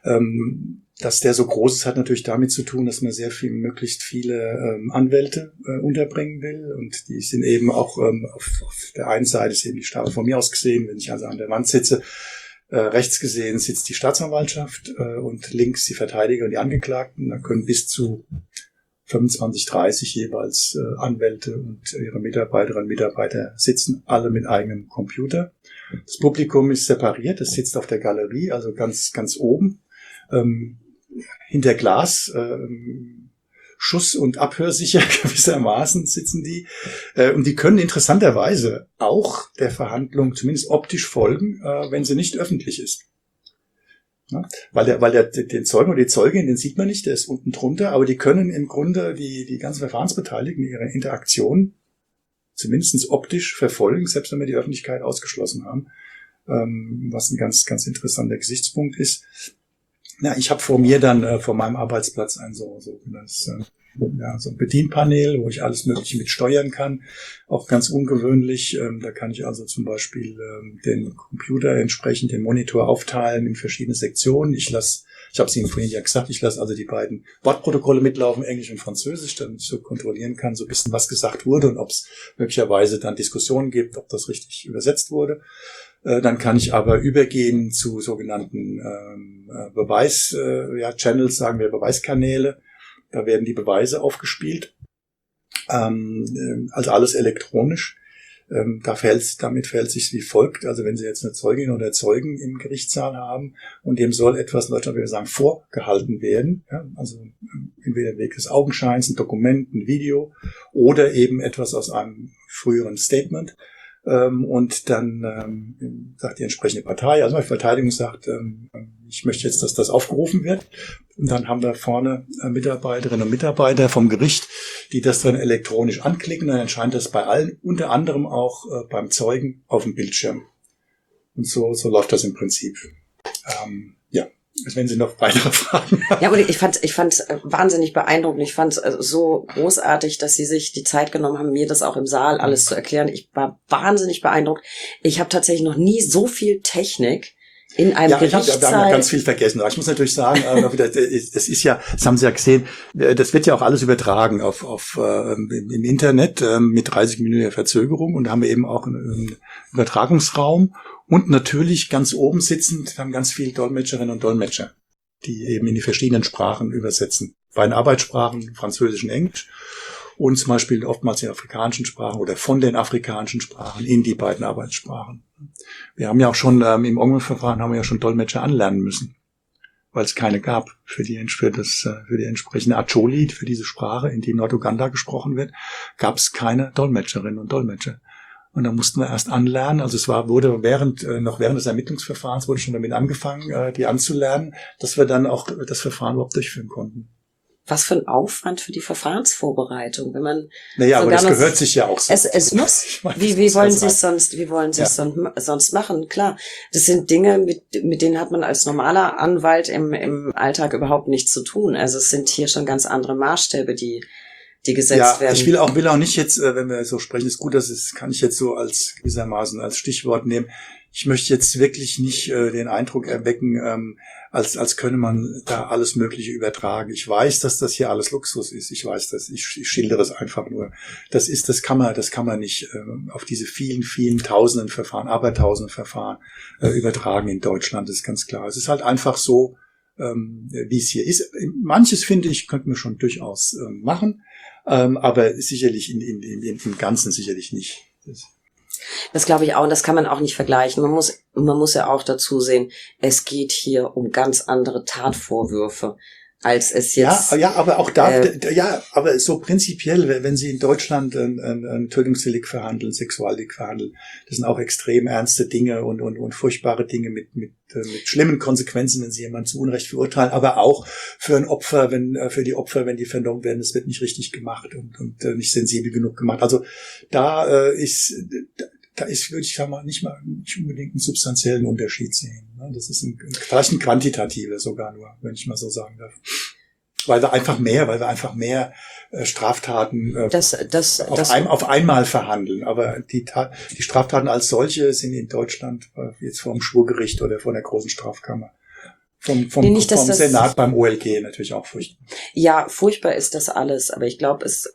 Dass der so groß ist, hat natürlich damit zu tun, dass man möglichst viele Anwälte unterbringen will. Und die sind eben auch auf der einen Seite ist eben die Stadt von mir aus gesehen, wenn ich also an der Wand sitze, rechts gesehen sitzt die Staatsanwaltschaft und links die Verteidiger und die Angeklagten. Da können bis zu 25, 30 jeweils Anwälte und ihre Mitarbeiterinnen und Mitarbeiter sitzen, alle mit eigenem Computer. Das Publikum ist separiert, es sitzt auf der Galerie, also ganz, ganz oben. Hinter Glas, Schuss- und Abhörsicher gewissermaßen sitzen die. Und die können interessanterweise auch der Verhandlung zumindest optisch folgen, wenn sie nicht öffentlich ist. Ja, weil den Zeugen oder die Zeugin, den sieht man nicht, der ist unten drunter, aber die können im Grunde die ganzen Verfahrensbeteiligten, ihre Interaktion zumindest optisch verfolgen, selbst wenn wir die Öffentlichkeit ausgeschlossen haben, was ein ganz, ganz interessanter Gesichtspunkt ist. Ja, ich habe vor mir dann vor meinem Arbeitsplatz so ein Bedienpanel, wo ich alles Mögliche mit steuern kann. Auch ganz ungewöhnlich. Da kann ich also zum Beispiel den Computer entsprechend den Monitor aufteilen in verschiedene Sektionen. Ich habe es Ihnen vorhin ja gesagt, ich lasse also die beiden Wortprotokolle mitlaufen, Englisch und Französisch, damit ich so kontrollieren kann, so ein bisschen was gesagt wurde und ob es möglicherweise dann Diskussionen gibt, ob das richtig übersetzt wurde. Dann kann ich aber übergehen zu sogenannten Channels, sagen wir Beweiskanäle. Da werden die Beweise aufgespielt, also alles elektronisch. Damit verhält sich wie folgt. Also wenn Sie jetzt eine Zeugin oder Zeugen im Gerichtssaal haben und dem soll etwas, in Deutschland würde ich sagen, vorgehalten werden, ja, also entweder Weg des Augenscheins, ein Dokument, ein Video oder eben etwas aus einem früheren Statement. Und dann sagt die entsprechende Partei, also die Verteidigung sagt, ich möchte jetzt, dass das aufgerufen wird. Und dann haben wir vorne Mitarbeiterinnen und Mitarbeiter vom Gericht, die das dann elektronisch anklicken. Dann erscheint das bei allen, unter anderem auch beim Zeugen auf dem Bildschirm. Und so läuft das im Prinzip. Wenn Sie noch weitere Fragen haben. Ja, und ich fand wahnsinnig beeindruckend. Ich fand so großartig, dass Sie sich die Zeit genommen haben, mir das auch im Saal alles zu erklären. Ich war wahnsinnig beeindruckt. Ich habe tatsächlich noch nie so viel Technik in einem Ja, wir haben Gerichtssaal. ganz viel vergessen. Aber ich muss natürlich sagen, es ist ja, das haben Sie ja gesehen, das wird ja auch alles übertragen im Internet mit 30-minütiger Verzögerung, und da haben wir eben auch einen Übertragungsraum und natürlich ganz oben sitzend haben ganz viele Dolmetscherinnen und Dolmetscher, die eben in die verschiedenen Sprachen übersetzen. Bei den Arbeitssprachen Französisch und Englisch und zum Beispiel oftmals in afrikanischen Sprachen oder von den afrikanischen Sprachen in die beiden Arbeitssprachen. Wir haben ja auch schon im Ongwen-Verfahren haben wir ja schon Dolmetscher anlernen müssen, weil es keine gab für die entsprechende Acholi, für diese Sprache, in die Norduganda gesprochen wird, gab es keine Dolmetscherinnen und Dolmetscher. Und da mussten wir erst anlernen. Also wurde während des Ermittlungsverfahrens wurde schon damit angefangen, die anzulernen, dass wir dann auch das Verfahren überhaupt durchführen konnten. Was für ein Aufwand für die Verfahrensvorbereitung, wenn man. Naja, aber das gehört sich ja auch so. Es muss. Wie wollen Sie es sonst machen? Klar. Das sind Dinge, mit denen hat man als normaler Anwalt im Alltag überhaupt nichts zu tun. Also es sind hier schon ganz andere Maßstäbe, die gesetzt werden. Ich will auch nicht jetzt, wenn wir so sprechen, ist gut, kann ich jetzt so gewissermaßen als Stichwort nehmen. Ich möchte jetzt wirklich nicht den Eindruck erwecken, als könne man da alles Mögliche übertragen. Ich weiß, dass das hier alles Luxus ist. Ich weiß das. Ich schildere es einfach nur. Das kann man nicht auf diese vielen, vielen Tausenden Verfahren, Abertausenden Verfahren übertragen in Deutschland. Das ist ganz klar. Es ist halt einfach so, wie es hier ist. Manches, finde ich, könnten wir schon durchaus machen, aber sicherlich im Ganzen sicherlich nicht. Das glaube ich auch, und das kann man auch nicht vergleichen. Man muss ja auch dazu sehen, es geht hier um ganz andere Tatvorwürfe, als es jetzt. Ja, aber auch aber so prinzipiell, wenn Sie in Deutschland ein Tötungsdelikt verhandeln, Sexualdelikt verhandeln, das sind auch extrem ernste Dinge und furchtbare Dinge mit schlimmen Konsequenzen, wenn Sie jemanden zu Unrecht verurteilen, aber auch für ein Opfer, für die Opfer, wenn die vernommen werden, es wird nicht richtig gemacht und nicht sensibel genug gemacht. Also da würde ich nicht unbedingt einen substanziellen Unterschied sehen. Das ist vielleicht ein quantitativer sogar nur, wenn ich mal so sagen darf. Weil wir einfach mehr Straftaten auf einmal verhandeln. Aber die Straftaten als solche sind in Deutschland jetzt vor dem Schwurgericht oder vor der großen Strafkammer. Vom Senat beim OLG natürlich auch furchtbar. Ja, furchtbar ist das alles. Aber ich glaube, es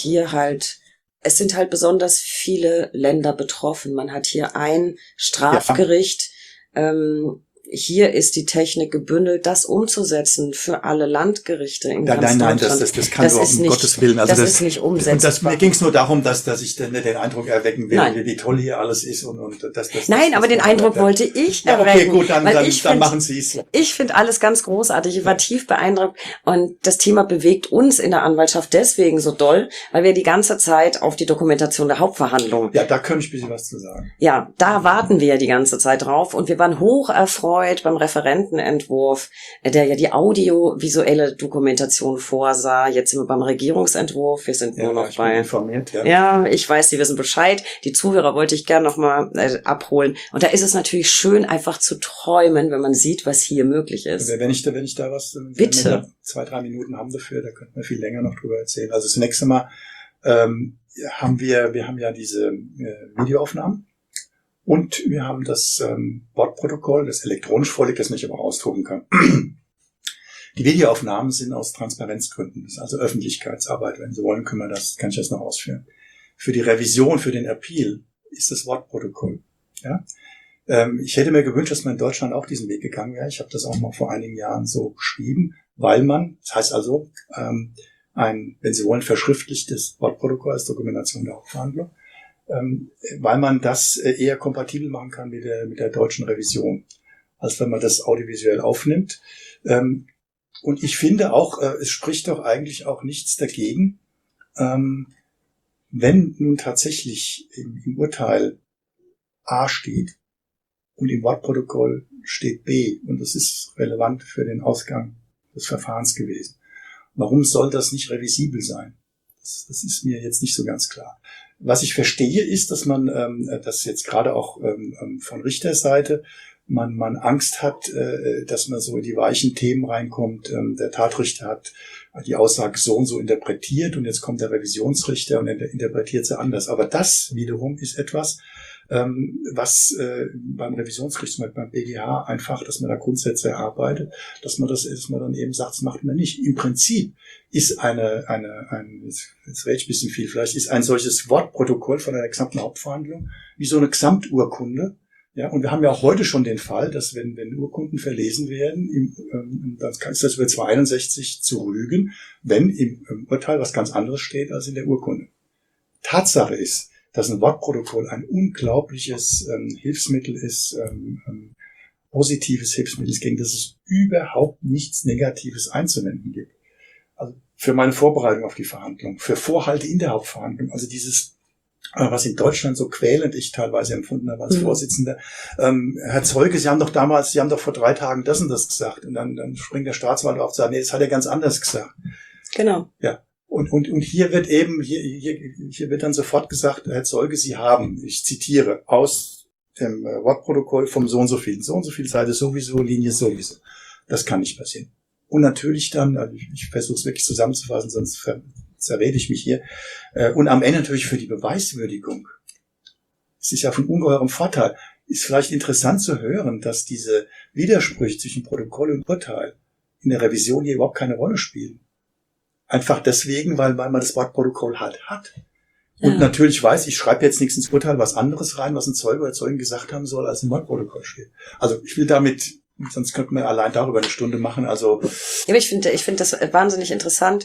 sind halt besonders viele Länder betroffen. Man hat hier ein Strafgericht. Ja. Hier ist die Technik gebündelt, das umzusetzen für alle Landgerichte in ganz Deutschland. Nein, das kann nur um Gottes Willen. Also das ist nicht umsetzbar. Mir ging es nur darum, dass ich den Eindruck erwecken will, wie toll hier alles ist und das. Nein, aber den Eindruck wollte ich erwecken. Okay, gut, dann machen Sie es. Ich finde alles ganz großartig. Ich war tief beeindruckt, und das Thema bewegt uns in der Anwaltschaft deswegen so doll, weil wir die ganze Zeit auf die Dokumentation der Hauptverhandlung. Ja, da könnte ich ein bisschen was zu sagen. Ja, da warten wir ja die ganze Zeit drauf, und wir waren hoch erfreut beim Referentenentwurf, der ja die audiovisuelle Dokumentation vorsah. Jetzt sind wir beim Regierungsentwurf. Wir sind nur noch bei. Informiert, ja, ich weiß, Sie wissen Bescheid. Die Zuhörer wollte ich gerne nochmal abholen. Und da ist es natürlich schön, einfach zu träumen, wenn man sieht, was hier möglich ist. Wenn ich da was, bitte. 2-3 Minuten haben dafür, da könnten wir viel länger noch drüber erzählen. Also das nächste Mal haben ja diese Videoaufnahmen. Und wir haben das Bordprotokoll, das elektronisch vorliegt, das man nicht aber ausdrucken kann. Die Videoaufnahmen sind aus Transparenzgründen, das ist also Öffentlichkeitsarbeit. Wenn Sie wollen, kann ich das noch ausführen. Für die Revision, für den Appeal ist das Wortprotokoll. Ja? Ich hätte mir gewünscht, dass man in Deutschland auch diesen Weg gegangen wäre. Ich habe das auch mal vor einigen Jahren so beschrieben, weil das heißt also, wenn Sie wollen, verschriftlichtes Wortprotokoll als Dokumentation der Hauptverhandlung, weil man das eher kompatibel machen kann mit der deutschen Revision, als wenn man das audiovisuell aufnimmt. Und ich finde auch, es spricht doch eigentlich auch nichts dagegen, wenn nun tatsächlich im Urteil A steht und im Wortprotokoll steht B, und das ist relevant für den Ausgang des Verfahrens gewesen. Warum soll das nicht revisibel sein? Das ist mir jetzt nicht so ganz klar. Was ich verstehe, ist, dass man das jetzt gerade auch von Richterseite man Angst hat, dass man so in die weichen Themen reinkommt. Der Tatrichter hat die Aussage so und so interpretiert, und jetzt kommt der Revisionsrichter und interpretiert sie anders. Aber das wiederum ist etwas, was beim Revisionsgericht, zum Beispiel beim BGH einfach, dass man da Grundsätze erarbeitet, dass man dann eben sagt, das macht man nicht. Im Prinzip ist jetzt rede ich ein bisschen viel, vielleicht ist ein solches Wortprotokoll von einer gesamten Hauptverhandlung wie so eine Gesamturkunde. Ja, und wir haben ja auch heute schon den Fall, dass wenn Urkunden verlesen werden, dann ist das über 261 zu rügen, wenn im Urteil was ganz anderes steht als in der Urkunde. Tatsache ist, dass ein Wortprotokoll ein unglaubliches Hilfsmittel ist, positives Hilfsmittel ist, gegen das es überhaupt nichts Negatives einzuwenden gibt. Also für meine Vorbereitung auf die Verhandlung, für Vorhalte in der Hauptverhandlung, also dieses, was in Deutschland so quälend ich teilweise empfunden habe als Vorsitzender. Herr Zeuge, Sie haben doch vor 3 Tagen das und das gesagt. Und dann springt der Staatsanwalt auf und sagt, nee, das hat er ganz anders gesagt. Genau. Ja. Und hier wird hier wird dann sofort gesagt, Herr Zeuge, Sie haben, ich zitiere, aus dem Wortprotokoll vom so und so viel Seite sowieso, Linie sowieso. Das kann nicht passieren. Und natürlich dann, also ich versuche es wirklich zusammenzufassen, sonst zerrede ich mich hier. Und am Ende natürlich für die Beweiswürdigung. Es ist ja von ungeheurem Vorteil. Ist vielleicht interessant zu hören, dass diese Widersprüche zwischen Protokoll und Urteil in der Revision hier überhaupt keine Rolle spielen. Einfach deswegen, weil man das Wortprotokoll halt hat. Und natürlich weiß, ich schreibe jetzt nichts ins Urteil, was anderes rein, was ein Zeuge oder Zeugin gesagt haben soll, als im Wortprotokoll steht. Also ich will damit, sonst könnten wir allein darüber eine Stunde machen. Also ja, aber ich finde das wahnsinnig interessant,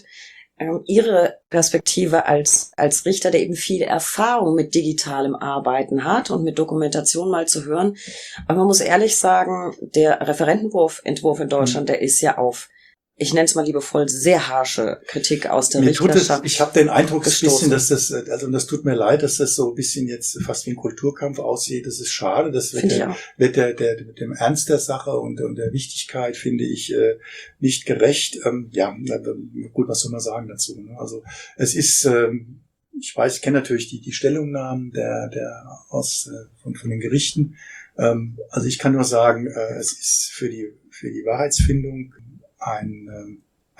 Ihre Perspektive als Richter, der eben viel Erfahrung mit digitalem Arbeiten hat und mit Dokumentation mal zu hören. Aber man muss ehrlich sagen, der Referentenentwurf in Deutschland, der ist ja auf, ich nenne es mal liebevoll, sehr harsche Kritik aus der Richterschaft. Ich habe den Eindruck, das tut mir leid, dass das so ein bisschen jetzt fast wie ein Kulturkampf aussieht. Das ist schade. Das wird mit dem Ernst der Sache und der Wichtigkeit, finde ich, nicht gerecht. Gut, was soll man sagen dazu? Ne? Also es ist, ich kenne natürlich die Stellungnahmen von den Gerichten. Also ich kann nur sagen, es ist für die Wahrheitsfindung ein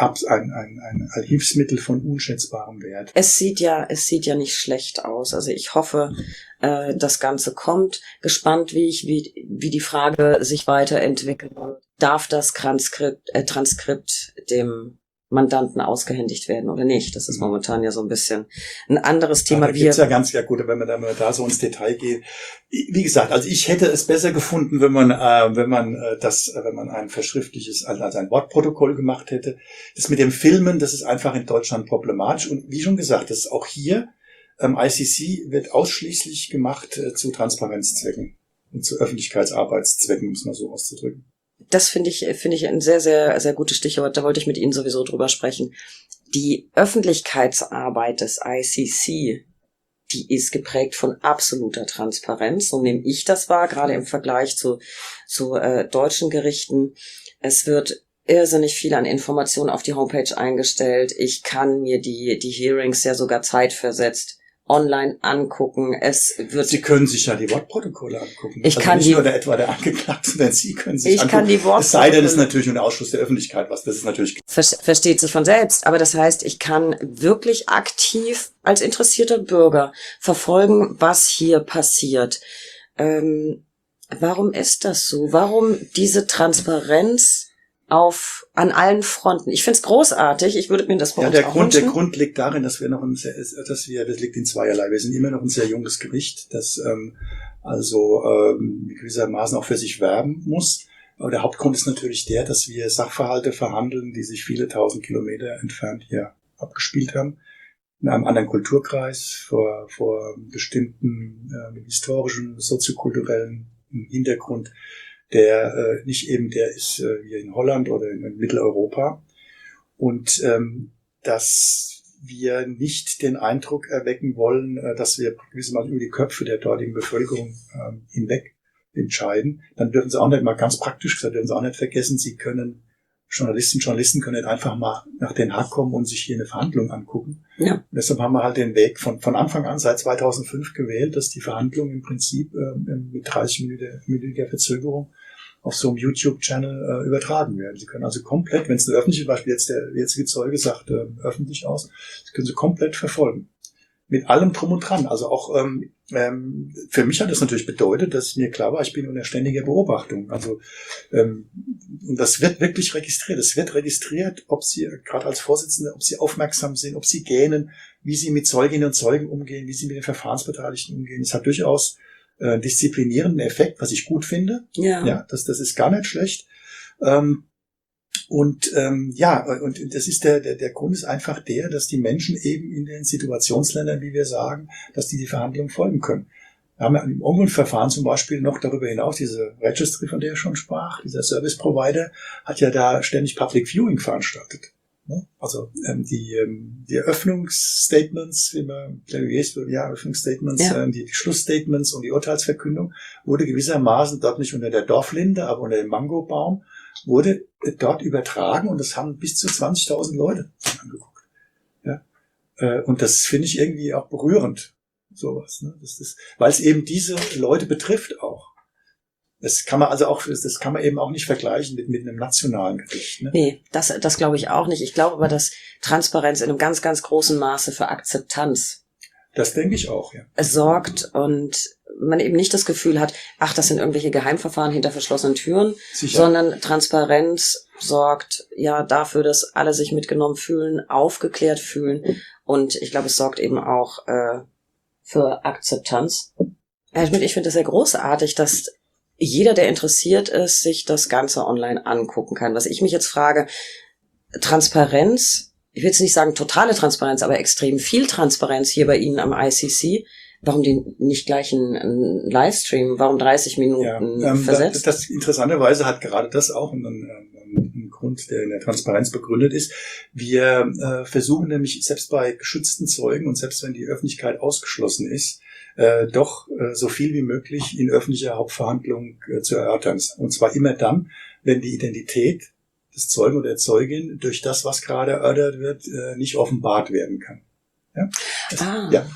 Hilfsmittel von unschätzbarem Wert. Es sieht ja nicht schlecht aus. Also ich hoffe, das Ganze kommt. Gespannt, wie die Frage sich weiterentwickelt. Darf das Transkript dem Mandanten ausgehändigt werden oder nicht? Das ist momentan ja so ein bisschen ein anderes Thema. Da gibt's ja ganz gut, wenn man da so ins Detail geht. Wie gesagt, also ich hätte es besser gefunden, wenn man ein verschriftliches, also ein Wortprotokoll gemacht hätte. Das mit dem Filmen, das ist einfach in Deutschland problematisch. Und wie schon gesagt, das ist auch hier, ICC wird ausschließlich gemacht zu Transparenzzwecken und zu Öffentlichkeitsarbeitszwecken, um es mal so auszudrücken. Das finde ich ein sehr, sehr, sehr gutes Stichwort. Da wollte ich mit Ihnen sowieso drüber sprechen. Die Öffentlichkeitsarbeit des ICC, die ist geprägt von absoluter Transparenz. So nehme ich das wahr, gerade im Vergleich zu deutschen Gerichten. Es wird irrsinnig viel an Informationen auf die Homepage eingestellt. Ich kann mir die Hearings ja sogar zeitversetzt online angucken. Sie können sich ja die Wortprotokolle angucken. Ich kann nicht nur etwa der Angeklagte, sondern Sie können sich angucken. Kann die Wortprotokolle. Es sei denn, es ist natürlich ein Ausschuss der Öffentlichkeit, das ist natürlich. Versteht sich von selbst. Aber das heißt, ich kann wirklich aktiv als interessierter Bürger verfolgen, was hier passiert. Warum ist das so? Warum diese Transparenz an allen Fronten? Ich finde es großartig. Ich würde mir das bei uns auch wünschen. Der Grund liegt darin, dass das liegt in zweierlei. Wir sind immer noch ein sehr junges Gericht, das gewissermaßen auch für sich werben muss. Aber der Hauptgrund ist natürlich der, dass wir Sachverhalte verhandeln, die sich viele 1000 Kilometer entfernt hier abgespielt haben. In einem anderen Kulturkreis, vor bestimmten historischen, soziokulturellen Hintergrund, der nicht eben der ist wie in Holland oder in Mitteleuropa. Und dass wir nicht den Eindruck erwecken wollen, dass wir gewissermaßen über die Köpfe der dortigen Bevölkerung hinweg entscheiden, dann dürfen Sie auch nicht, mal ganz praktisch gesagt, dürfen Sie auch nicht vergessen, Sie können Journalisten können nicht einfach mal nach Den Haag kommen und sich hier eine Verhandlung angucken. Ja. Und deshalb haben wir halt den Weg von Anfang an seit 2005 gewählt, dass die Verhandlungen im Prinzip mit 30-minütiger Verzögerung auf so einem YouTube-Channel übertragen werden. Sie können also komplett, wenn es eine öffentliche, Beispiel jetzt der jetzige Zeuge sagt, öffentlich aus, das können Sie komplett verfolgen. Mit allem drum und dran. Also auch für mich hat das natürlich bedeutet, dass mir klar war, ich bin unter ständiger Beobachtung. Also und das wird wirklich registriert. Es wird registriert, ob Sie gerade als Vorsitzende, ob Sie aufmerksam sind, ob Sie gähnen, wie Sie mit Zeuginnen und Zeugen umgehen, wie Sie mit den Verfahrensbeteiligten umgehen. Es hat durchaus disziplinierenden Effekt, was ich gut finde. Ja, das ist gar nicht schlecht. Und das ist der Grund ist einfach der, dass die Menschen eben in den Situationsländern, wie wir sagen, dass die Verhandlungen folgen können. Wir haben ja im Ungrundverfahren zum Beispiel noch darüber hinaus diese Registry, von der ich schon sprach, dieser Service Provider hat ja da ständig Public Viewing veranstaltet. Also die Eröffnungsstatements, wie man Eröffnungsstatements, die Schlussstatements und die Urteilsverkündung wurde gewissermaßen dort nicht unter der Dorflinde, aber unter dem Mangobaum wurde dort übertragen und das haben bis zu 20.000 Leute angeguckt. Ja? Und das finde ich irgendwie auch berührend, sowas. Ne? Weil es eben diese Leute betrifft auch. Das kann man eben auch nicht vergleichen mit einem nationalen Gericht. Ne? Nee, das glaube ich auch nicht. Ich glaube aber, dass Transparenz in einem ganz, ganz großen Maße für Akzeptanz. Das denke ich auch, ja. Es sorgt und man eben nicht das Gefühl hat, ach, das sind irgendwelche Geheimverfahren hinter verschlossenen Türen, Sicher. Sondern Transparenz sorgt ja dafür, dass alle sich mitgenommen fühlen, aufgeklärt fühlen und ich glaube, es sorgt eben auch für Akzeptanz. Herr Schmidt, ich finde es sehr großartig, dass jeder, der interessiert ist, sich das Ganze online angucken kann. Was ich mich jetzt frage, Transparenz, ich will jetzt nicht sagen totale Transparenz, aber extrem viel Transparenz hier bei Ihnen am ICC. Warum nicht gleich ein Livestream? Warum 30 Minuten versetzt? Das interessanterweise hat gerade das auch einen Grund, der in der Transparenz begründet ist. Wir versuchen nämlich selbst bei geschützten Zeugen und selbst wenn die Öffentlichkeit ausgeschlossen ist, doch so viel wie möglich in öffentlicher Hauptverhandlung zu erörtern. Und zwar immer dann, wenn die Identität des Zeugen oder der Zeugin durch das, was gerade erörtert wird, nicht offenbart werden kann. Ja,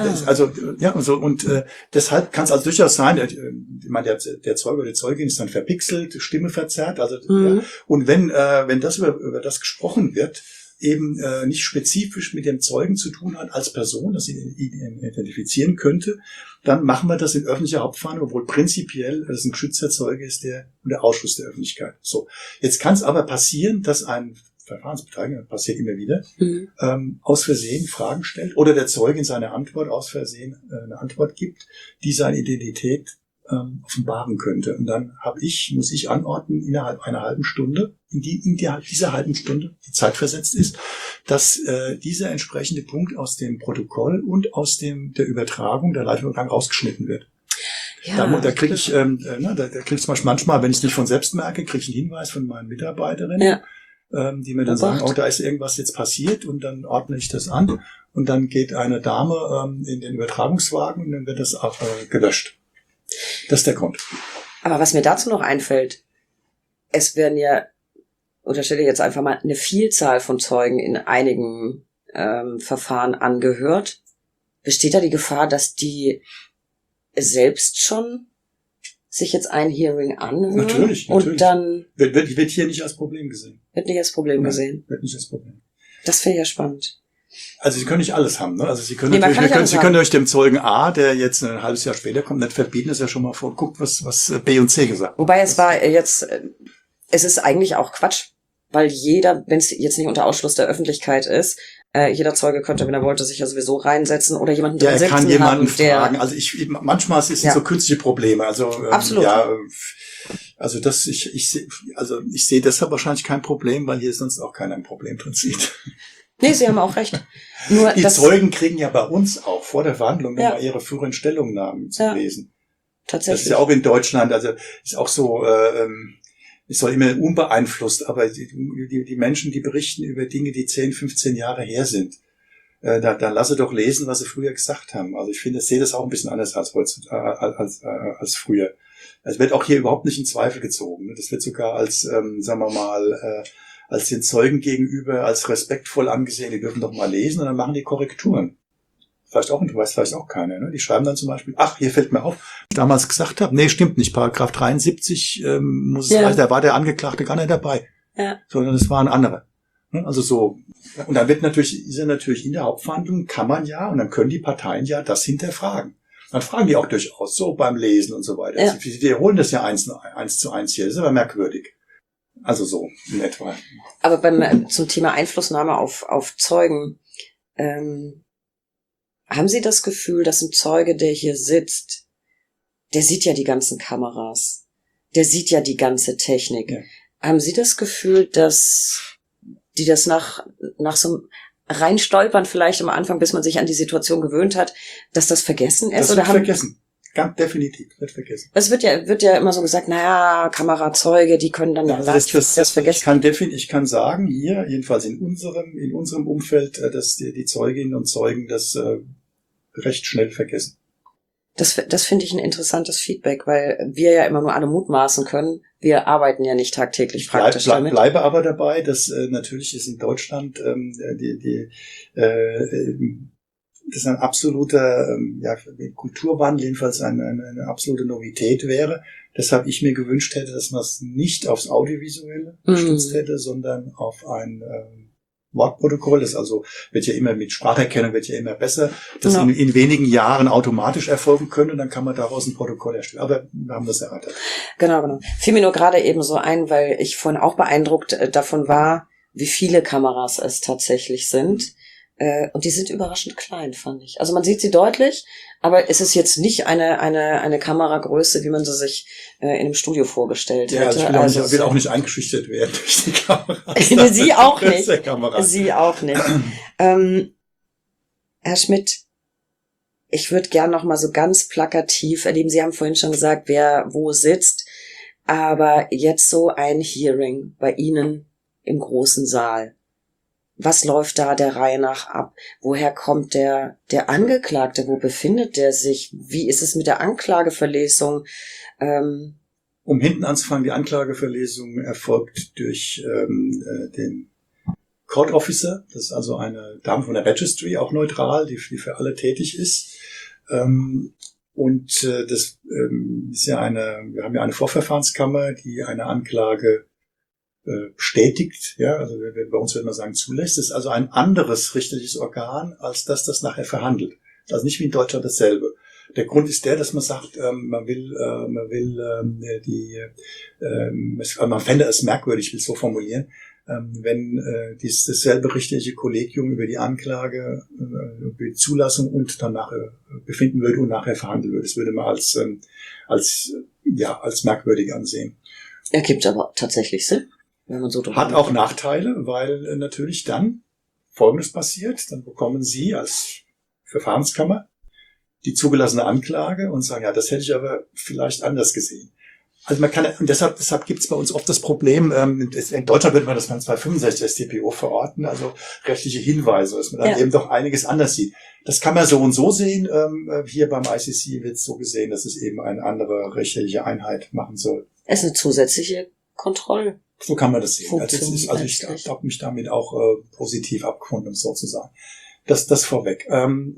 deshalb kann es also durchaus sein, der Zeuge oder die Zeugin ist dann verpixelt, Stimme verzerrt, und wenn das über das gesprochen wird, eben nicht spezifisch mit dem Zeugen zu tun hat als Person, dass ihn identifizieren könnte, dann machen wir das in öffentlicher Hauptverhandlung, obwohl prinzipiell das ein geschützter Zeuge ist, der unter Ausschluss der Öffentlichkeit. So, jetzt kann es aber passieren, dass ein Verfahrensbeteiligter, das passiert immer wieder, aus Versehen Fragen stellt oder der Zeuge in seiner Antwort aus Versehen eine Antwort gibt, die seine Identität offenbaren könnte. Und dann muss ich anordnen, innerhalb einer halben Stunde, in dieser halben Stunde, die zeitversetzt ist, dass dieser entsprechende Punkt aus dem Protokoll und aus der Übertragung, der Live-Übertragung rausgeschnitten wird. Ja, da kriege ich, da kriege ich zum Beispiel manchmal, wenn ich es nicht von selbst merke, kriege ich einen Hinweis von meinen Mitarbeiterinnen, die mir dann sagen, da ist irgendwas jetzt passiert und dann ordne ich das an und dann geht eine Dame in den Übertragungswagen und dann wird das gelöscht. Das ist der Grund. Aber was mir dazu noch einfällt, es werden ja, unterstelle jetzt einfach mal, eine Vielzahl von Zeugen in einigen Verfahren angehört. Besteht da die Gefahr, dass die selbst schon sich jetzt ein Hearing anhören? Natürlich. Und dann wird hier nicht als Problem gesehen. Wird nicht als Problem gesehen. Wird nicht als Problem. Das wäre ja spannend. Also Sie können nicht alles haben, ne? Also Sie können Sie können euch dem Zeugen A, der jetzt ein halbes Jahr später kommt, nicht verbieten, dass er schon mal guckt, was B und C gesagt. Wobei es ist eigentlich auch Quatsch, weil jeder, wenn es jetzt nicht unter Ausschluss der Öffentlichkeit ist, jeder Zeuge könnte, wenn er wollte, sich ja sowieso reinsetzen oder jemanden drin sitzen haben. Er kann jemanden fragen. Also manchmal sind es so künstliche Probleme. Also absolut. Also ich sehe deshalb wahrscheinlich kein Problem, weil hier sonst auch keiner ein Problem drin sieht. Nee, Sie haben auch recht. Nur die Zeugen kriegen ja bei uns auch vor der Verhandlung immer ihre führenden Stellungnahmen zu lesen. Tatsächlich. Das ist ja auch in Deutschland, also ist auch so, ist doch immer unbeeinflusst, aber die Menschen, die berichten über Dinge, die 10, 15 Jahre her sind, da lasse doch lesen, was sie früher gesagt haben. Also ich sehe das auch ein bisschen anders als früher. Es wird auch hier überhaupt nicht in Zweifel gezogen. Das wird sogar als, sagen wir mal, als den Zeugen gegenüber als respektvoll angesehen. Die dürfen doch mal lesen und dann machen die Korrekturen. Weiß vielleicht auch keiner. Ne? Die schreiben dann zum Beispiel, hier fällt mir auf, was ich damals gesagt habe. Nee, stimmt nicht. Paragraph 73 muss es reichen. Da war der Angeklagte gar nicht dabei. Ja. Sondern es war ein anderer. Also so, und dann ist er natürlich in der Hauptverhandlung, kann man ja, und dann können die Parteien ja das hinterfragen. Dann fragen die auch durchaus, so beim Lesen und so weiter. Ja. Sie wiederholen das ja eins zu eins hier, das ist aber merkwürdig. Also so in etwa. Aber zum Thema Einflussnahme auf Zeugen, haben Sie das Gefühl, dass ein Zeuge, der hier sitzt, der sieht ja die ganzen Kameras, der sieht ja die ganze Technik. Ja. Haben Sie das Gefühl, dass die das nach so einem Reinstolpern vielleicht am Anfang, bis man sich an die Situation gewöhnt hat, dass das vergessen ist? Das wird vergessen. Ganz definitiv, wird vergessen. Es wird ja immer so gesagt, naja, Kamerazeuge, die können dann das vergessen. Ich kann sagen, hier, jedenfalls in unserem Umfeld, dass die Zeuginnen und Zeugen das recht schnell vergessen. Das finde ich ein interessantes Feedback, weil wir ja immer nur alle mutmaßen können. Wir arbeiten ja nicht tagtäglich praktisch damit. Bleibe aber dabei, dass natürlich ist in Deutschland das ein absoluter Kulturwandel, jedenfalls eine absolute Novität wäre. Deshalb ich mir gewünscht hätte, dass man es nicht aufs Audiovisuelle gestützt hätte, sondern auf ein Wortprotokoll. Das also wird ja immer mit Spracherkennung wird ja immer besser. Das in wenigen Jahren automatisch erfolgen könnte, dann kann man daraus ein Protokoll erstellen. Aber wir haben das erweitert. Genau. Fiel mir nur gerade eben so ein, weil ich vorhin auch beeindruckt davon war, wie viele Kameras es tatsächlich sind. Und die sind überraschend klein, fand ich. Also man sieht sie deutlich, aber es ist jetzt nicht eine Kameragröße, wie man sie sich in einem Studio vorgestellt hätte. Also ich will auch nicht eingeschüchtert werden durch die Kamera. Sie auch nicht. Sie auch nicht. Herr Schmidt, ich würde gern noch mal so ganz plakativ erleben. Sie haben vorhin schon gesagt, wer wo sitzt. Aber jetzt so ein Hearing bei Ihnen im großen Saal. Was läuft da der Reihe nach ab? Woher kommt der Angeklagte? Wo befindet der sich? Wie ist es mit der Anklageverlesung? Um hinten anzufangen, die Anklageverlesung erfolgt durch den Court Officer. Das ist also eine Dame von der Registry, auch neutral, die für alle tätig ist. Das ist ja wir haben ja eine Vorverfahrenskammer, die eine Anklage bestätigt, ja, also bei uns würde man sagen zulässt. Das ist also ein anderes richterliches Organ, als das nachher verhandelt. Also nicht wie in Deutschland dasselbe. Der Grund ist der, dass man sagt, man fände es merkwürdig, ich will es so formulieren, wenn dasselbe richterliche Kollegium über die Anklage, über die Zulassung und dann nachher befinden würde und nachher verhandeln würde. Das würde man als merkwürdig ansehen. Ergibt aber tatsächlich Sinn. Wenn man so hat auch Nachteile, weil natürlich dann Folgendes passiert. Dann bekommen Sie als Verfahrenskammer die zugelassene Anklage und sagen, ja, das hätte ich aber vielleicht anders gesehen. Also man kann, und deshalb gibt es bei uns oft das Problem, in Deutschland würde man das dann 265 StPO verorten, also rechtliche Hinweise, dass man dann eben doch einiges anders sieht. Das kann man so und so sehen. Hier beim ICC wird es so gesehen, dass es eben eine andere rechtliche Einheit machen soll. Es ist eine zusätzliche Kontrolle. So kann man das sehen. Also ich habe mich damit auch positiv abgefunden, um es so zu sagen. Das vorweg.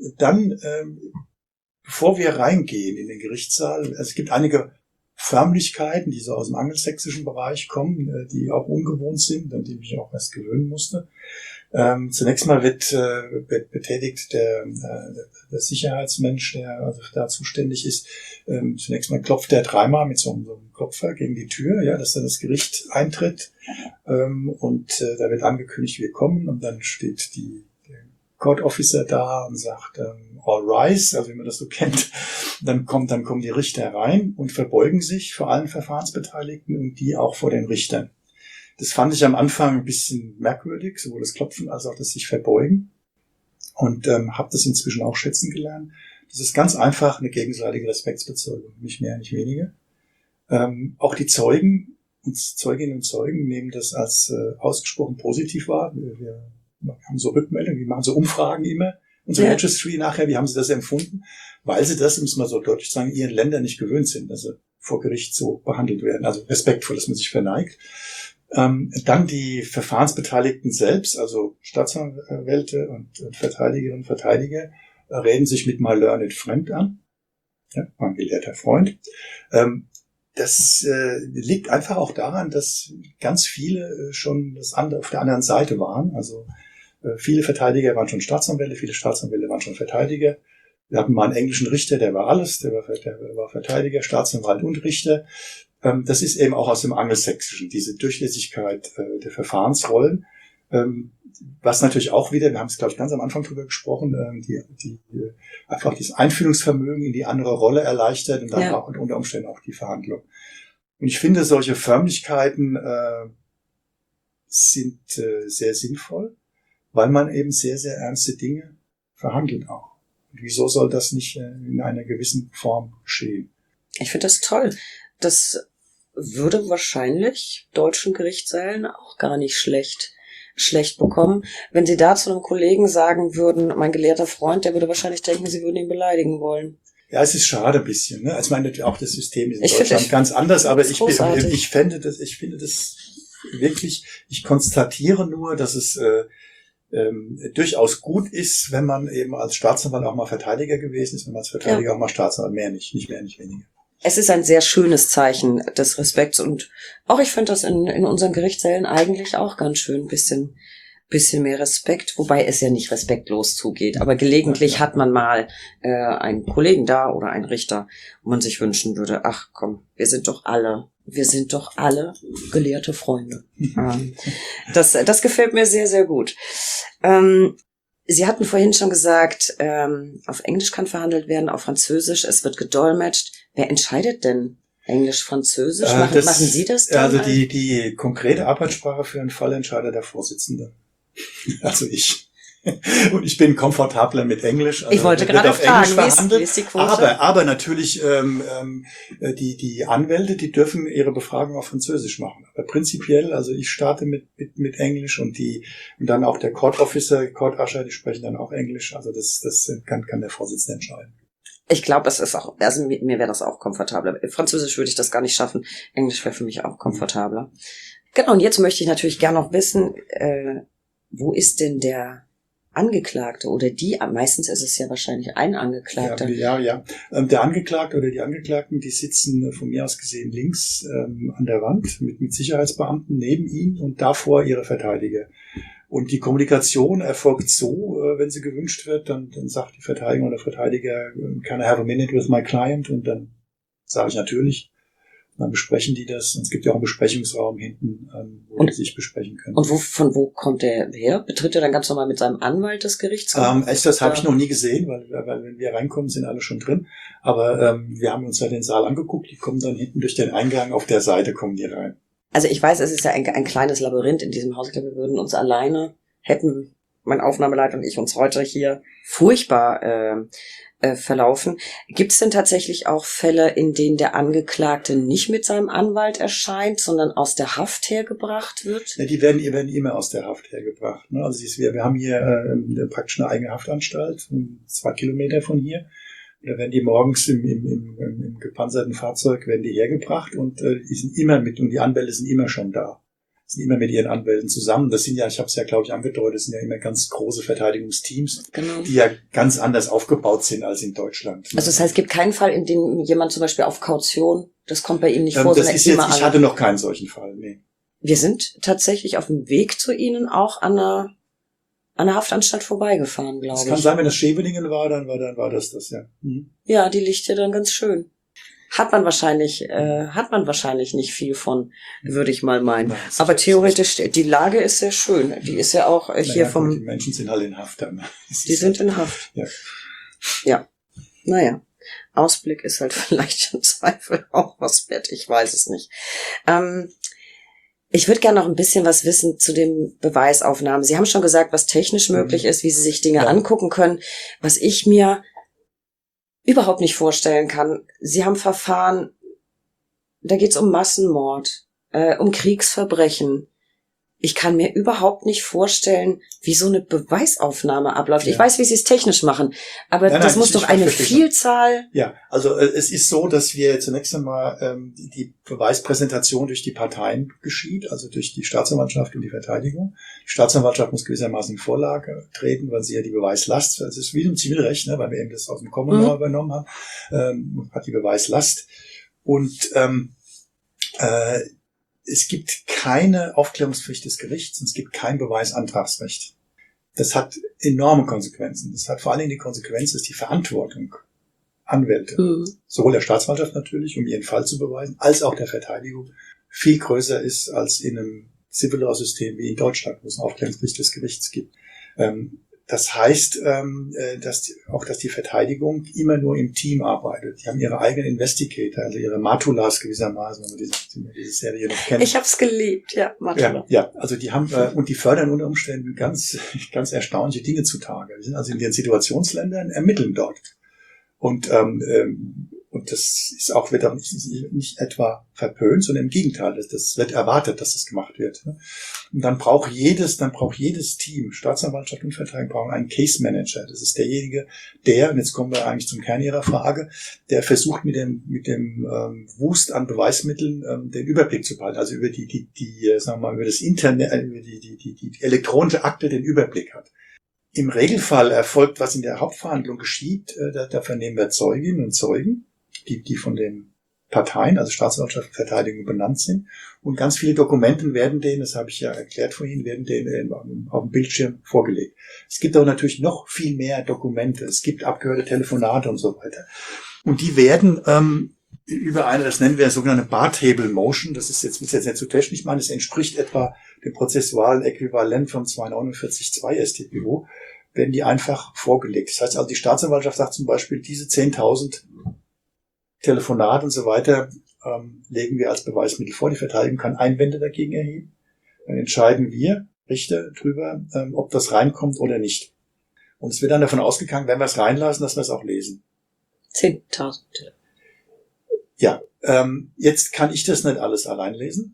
Bevor wir reingehen in den Gerichtssaal, also es gibt einige Förmlichkeiten, die so aus dem angelsächsischen Bereich kommen, die auch ungewohnt sind, an die ich auch erst gewöhnen musste. Zunächst mal wird betätigt der Sicherheitsmensch, der also da zuständig ist. Zunächst mal klopft der dreimal mit so einem Klopfer gegen die Tür, ja, dass dann das Gericht eintritt. Da wird angekündigt, wir kommen, und dann steht der Court Officer da und sagt all rise, also wie man das so kennt. Dann kommen die Richter rein und verbeugen sich vor allen Verfahrensbeteiligten und die auch vor den Richtern. Das fand ich am Anfang ein bisschen merkwürdig, sowohl das Klopfen als auch das sich verbeugen, und habe das inzwischen auch schätzen gelernt. Das ist ganz einfach eine gegenseitige Respektsbezeugung, nicht mehr, nicht weniger. Auch die Zeuginnen und Zeugen nehmen das als ausgesprochen positiv wahr. Wir haben so Rückmeldungen, wir machen so Umfragen immer. Unsere Registry nachher, wie haben sie das empfunden? Weil sie das, muss man so deutlich sagen, ihren Ländern nicht gewöhnt sind, dass sie vor Gericht so behandelt werden. Also respektvoll, dass man sich verneigt. Dann die Verfahrensbeteiligten selbst, also Staatsanwälte und Verteidigerinnen und Verteidiger, reden sich mit my learned friend an, ja, mein gelehrter Freund. Das liegt einfach auch daran, dass ganz viele schon auf der anderen Seite waren. Also viele Verteidiger waren schon Staatsanwälte, viele Staatsanwälte waren schon Verteidiger. Wir hatten mal einen englischen Richter, der war alles, der war Verteidiger, Staatsanwalt und Richter. Das ist eben auch aus dem Angelsächsischen, diese Durchlässigkeit der Verfahrensrollen. Was natürlich auch wieder, wir haben es, glaube ich, ganz am Anfang drüber gesprochen, einfach dieses Einfühlungsvermögen in die andere Rolle erleichtert und dann auch unter Umständen auch die Verhandlung. Und ich finde, solche Förmlichkeiten sind sehr sinnvoll, weil man eben sehr, sehr ernste Dinge verhandelt auch. Und wieso soll das nicht in einer gewissen Form geschehen? Ich finde das toll. Das würde wahrscheinlich deutschen Gerichtssälen auch gar nicht schlecht bekommen. Wenn Sie da zu einem Kollegen sagen würden, mein gelehrter Freund, der würde wahrscheinlich denken, Sie würden ihn beleidigen wollen. Ja, es ist schade ein bisschen. Ne? Also ich meine, auch das System ist in Deutschland ganz anders, aber ich finde das wirklich, ich konstatiere nur, dass es durchaus gut ist, wenn man eben als Staatsanwalt auch mal Verteidiger gewesen ist, wenn man als Verteidiger auch mal Staatsanwalt, nicht mehr, nicht weniger. Es ist ein sehr schönes Zeichen des Respekts und auch ich finde das in unseren Gerichtssälen eigentlich auch ganz schön, bisschen mehr Respekt, wobei es ja nicht respektlos zugeht, aber gelegentlich hat man mal einen Kollegen da oder einen Richter, wo man sich wünschen würde, ach komm, wir sind doch alle gelehrte Freunde. Das gefällt mir sehr, sehr gut. Sie hatten vorhin schon gesagt, auf Englisch kann verhandelt werden, auf Französisch, es wird gedolmetscht. Wer entscheidet denn Englisch, Französisch? Machen Sie das dann? Also die konkrete Arbeitssprache für einen Fall entscheidet der Vorsitzende. Also ich. Und ich bin komfortabler mit Englisch. Also ich wollte gerade fragen, wie ist die Quote? Aber natürlich, die Anwälte, die dürfen ihre Befragung auf Französisch machen. Aber prinzipiell, also ich starte mit Englisch und dann auch der Court Officer, Court Usher, die sprechen dann auch Englisch. Also das kann der Vorsitzende entscheiden. Ich glaube, es ist auch, also mir wäre das auch komfortabler. Französisch würde ich das gar nicht schaffen. Englisch wäre für mich auch komfortabler. Genau, und jetzt möchte ich natürlich gerne noch wissen, wo ist denn der Angeklagte oder meistens ist es ja wahrscheinlich ein Angeklagter. Ja. Der Angeklagte oder die Angeklagten, die sitzen von mir aus gesehen links an der Wand mit Sicherheitsbeamten neben ihnen und davor ihre Verteidiger. Und die Kommunikation erfolgt so, wenn sie gewünscht wird, dann sagt die Verteidigung oder Verteidiger, can I have a minute with my client? Und dann sage ich natürlich. Dann besprechen die das. Und es gibt ja auch einen Besprechungsraum hinten, wo die sich besprechen können. Und von wo kommt der her? Betritt er dann ganz normal mit seinem Anwalt das Gerichtsraum? Das habe ich noch nie gesehen, weil wenn wir reinkommen, sind alle schon drin. Aber wir haben uns ja den Saal angeguckt. Die kommen dann hinten durch den Eingang auf der Seite, kommen die rein. Also ich weiß, es ist ja ein kleines Labyrinth in diesem Haus. Ich glaube, wir würden uns alleine, hätten mein Aufnahmeleiter und ich uns heute hier furchtbar verlaufen. Gibt es denn tatsächlich auch Fälle, in denen der Angeklagte nicht mit seinem Anwalt erscheint, sondern aus der Haft hergebracht wird? Ja, die werden immer aus der Haft hergebracht. Ne? Also wir haben hier praktisch eine eigene Haftanstalt, 2 Kilometer von hier. Da werden die morgens im gepanzerten Fahrzeug werden die hergebracht und die sind immer und die Anwälte sind immer schon da. Sind immer mit ihren Anwälten zusammen. Das sind ja, ich habe es ja, glaube ich, angedeutet, das sind ja immer ganz große Verteidigungsteams, genau, die ja ganz anders aufgebaut sind als in Deutschland. Also das heißt, es gibt keinen Fall, in dem jemand zum Beispiel auf Kaution, das kommt bei Ihnen nicht vor, sondern ich hatte noch keinen solchen Fall, nee. Wir sind tatsächlich auf dem Weg zu Ihnen auch an der Haftanstalt vorbeigefahren, glaube ich. Es kann sein, wenn das Scheveningen war, dann war das, ja. Mhm. Ja, die liegt ja dann ganz schön. Hat man wahrscheinlich nicht viel von, würde ich mal meinen. Aber theoretisch, die Lage ist sehr schön. Die ist ja auch hier vom... Die Menschen sind halt in Haft dann. Die sind in Haft. Ja. Naja. Ausblick ist halt vielleicht im Zweifel auch was wert. Ich weiß es nicht. Ich würde gerne noch ein bisschen was wissen zu den Beweisaufnahmen. Sie haben schon gesagt, was technisch möglich ist, wie Sie sich Dinge angucken können. Was ich mir überhaupt nicht vorstellen kann. Sie haben Verfahren, da geht's um Massenmord, um Kriegsverbrechen. Ich kann mir überhaupt nicht vorstellen, wie so eine Beweisaufnahme abläuft. Ja. Ich weiß, wie sie es technisch machen, aber das muss doch eine Vielzahl... Ja, also es ist so, dass wir zunächst einmal die Beweispräsentation durch die Parteien geschieht, also durch die Staatsanwaltschaft und die Verteidigung. Die Staatsanwaltschaft muss gewissermaßen in Vorlage treten, weil sie ja die Beweislast, das ist wie im Zivilrecht, ne, weil wir eben das aus dem Common Law übernommen haben, hat die Beweislast. Und Es gibt keine Aufklärungspflicht des Gerichts und es gibt kein Beweisantragsrecht. Das hat enorme Konsequenzen. Das hat vor allen Dingen die Konsequenz, dass die Verantwortung Anwälte, sowohl der Staatsanwaltschaft natürlich, um ihren Fall zu beweisen, als auch der Verteidigung, viel größer ist als in einem Civil Law System wie in Deutschland, wo es eine Aufklärungspflicht des Gerichts gibt. Das heißt, dass die Verteidigung immer nur im Team arbeitet. Die haben ihre eigenen Investigator, also ihre Matulas gewissermaßen, wenn man diese Serie noch kennt. Ich habe es geliebt, ja, Matula. Ja, also die haben und die fördern unter Umständen ganz erstaunliche Dinge zutage. Die sind also in den Situationsländern, ermitteln dort. Und das ist auch, wird auch nicht etwa verpönt, sondern im Gegenteil, das wird erwartet, dass das gemacht wird. Und dann braucht jedes Team, Staatsanwaltschaft und Verteidigung, brauchen einen Case Manager. Das ist derjenige, und jetzt kommen wir eigentlich zum Kern Ihrer Frage, der versucht mit dem Wust an Beweismitteln den Überblick zu behalten, also über sagen wir mal, über das Internet, über die elektronische Akte den Überblick hat. Im Regelfall erfolgt, was in der Hauptverhandlung geschieht, da vernehmen wir Zeuginnen und Zeugen, die von den Parteien, also Staatsanwaltschaft und Verteidigung, benannt sind. Und ganz viele Dokumente werden denen, das habe ich ja erklärt vorhin, werden denen auf dem Bildschirm vorgelegt. Es gibt aber natürlich noch viel mehr Dokumente. Es gibt abgehörte Telefonate und so weiter. Und die werden über eine, das nennen wir sogenannte Bar Table Motion, das ist jetzt nicht so technisch, das entspricht etwa dem prozessualen Äquivalent von 249.2 StPO, werden die einfach vorgelegt. Das heißt also, die Staatsanwaltschaft sagt zum Beispiel, diese 10.000 Telefonate und so weiter legen wir als Beweismittel vor. Die Verteidigung kann Einwände dagegen erheben. Dann entscheiden wir, Richter, drüber, ob das reinkommt oder nicht. Und es wird dann davon ausgegangen, wenn wir es reinlassen, dass wir es auch lesen. 10.000. Ja, jetzt kann ich das nicht alles allein lesen.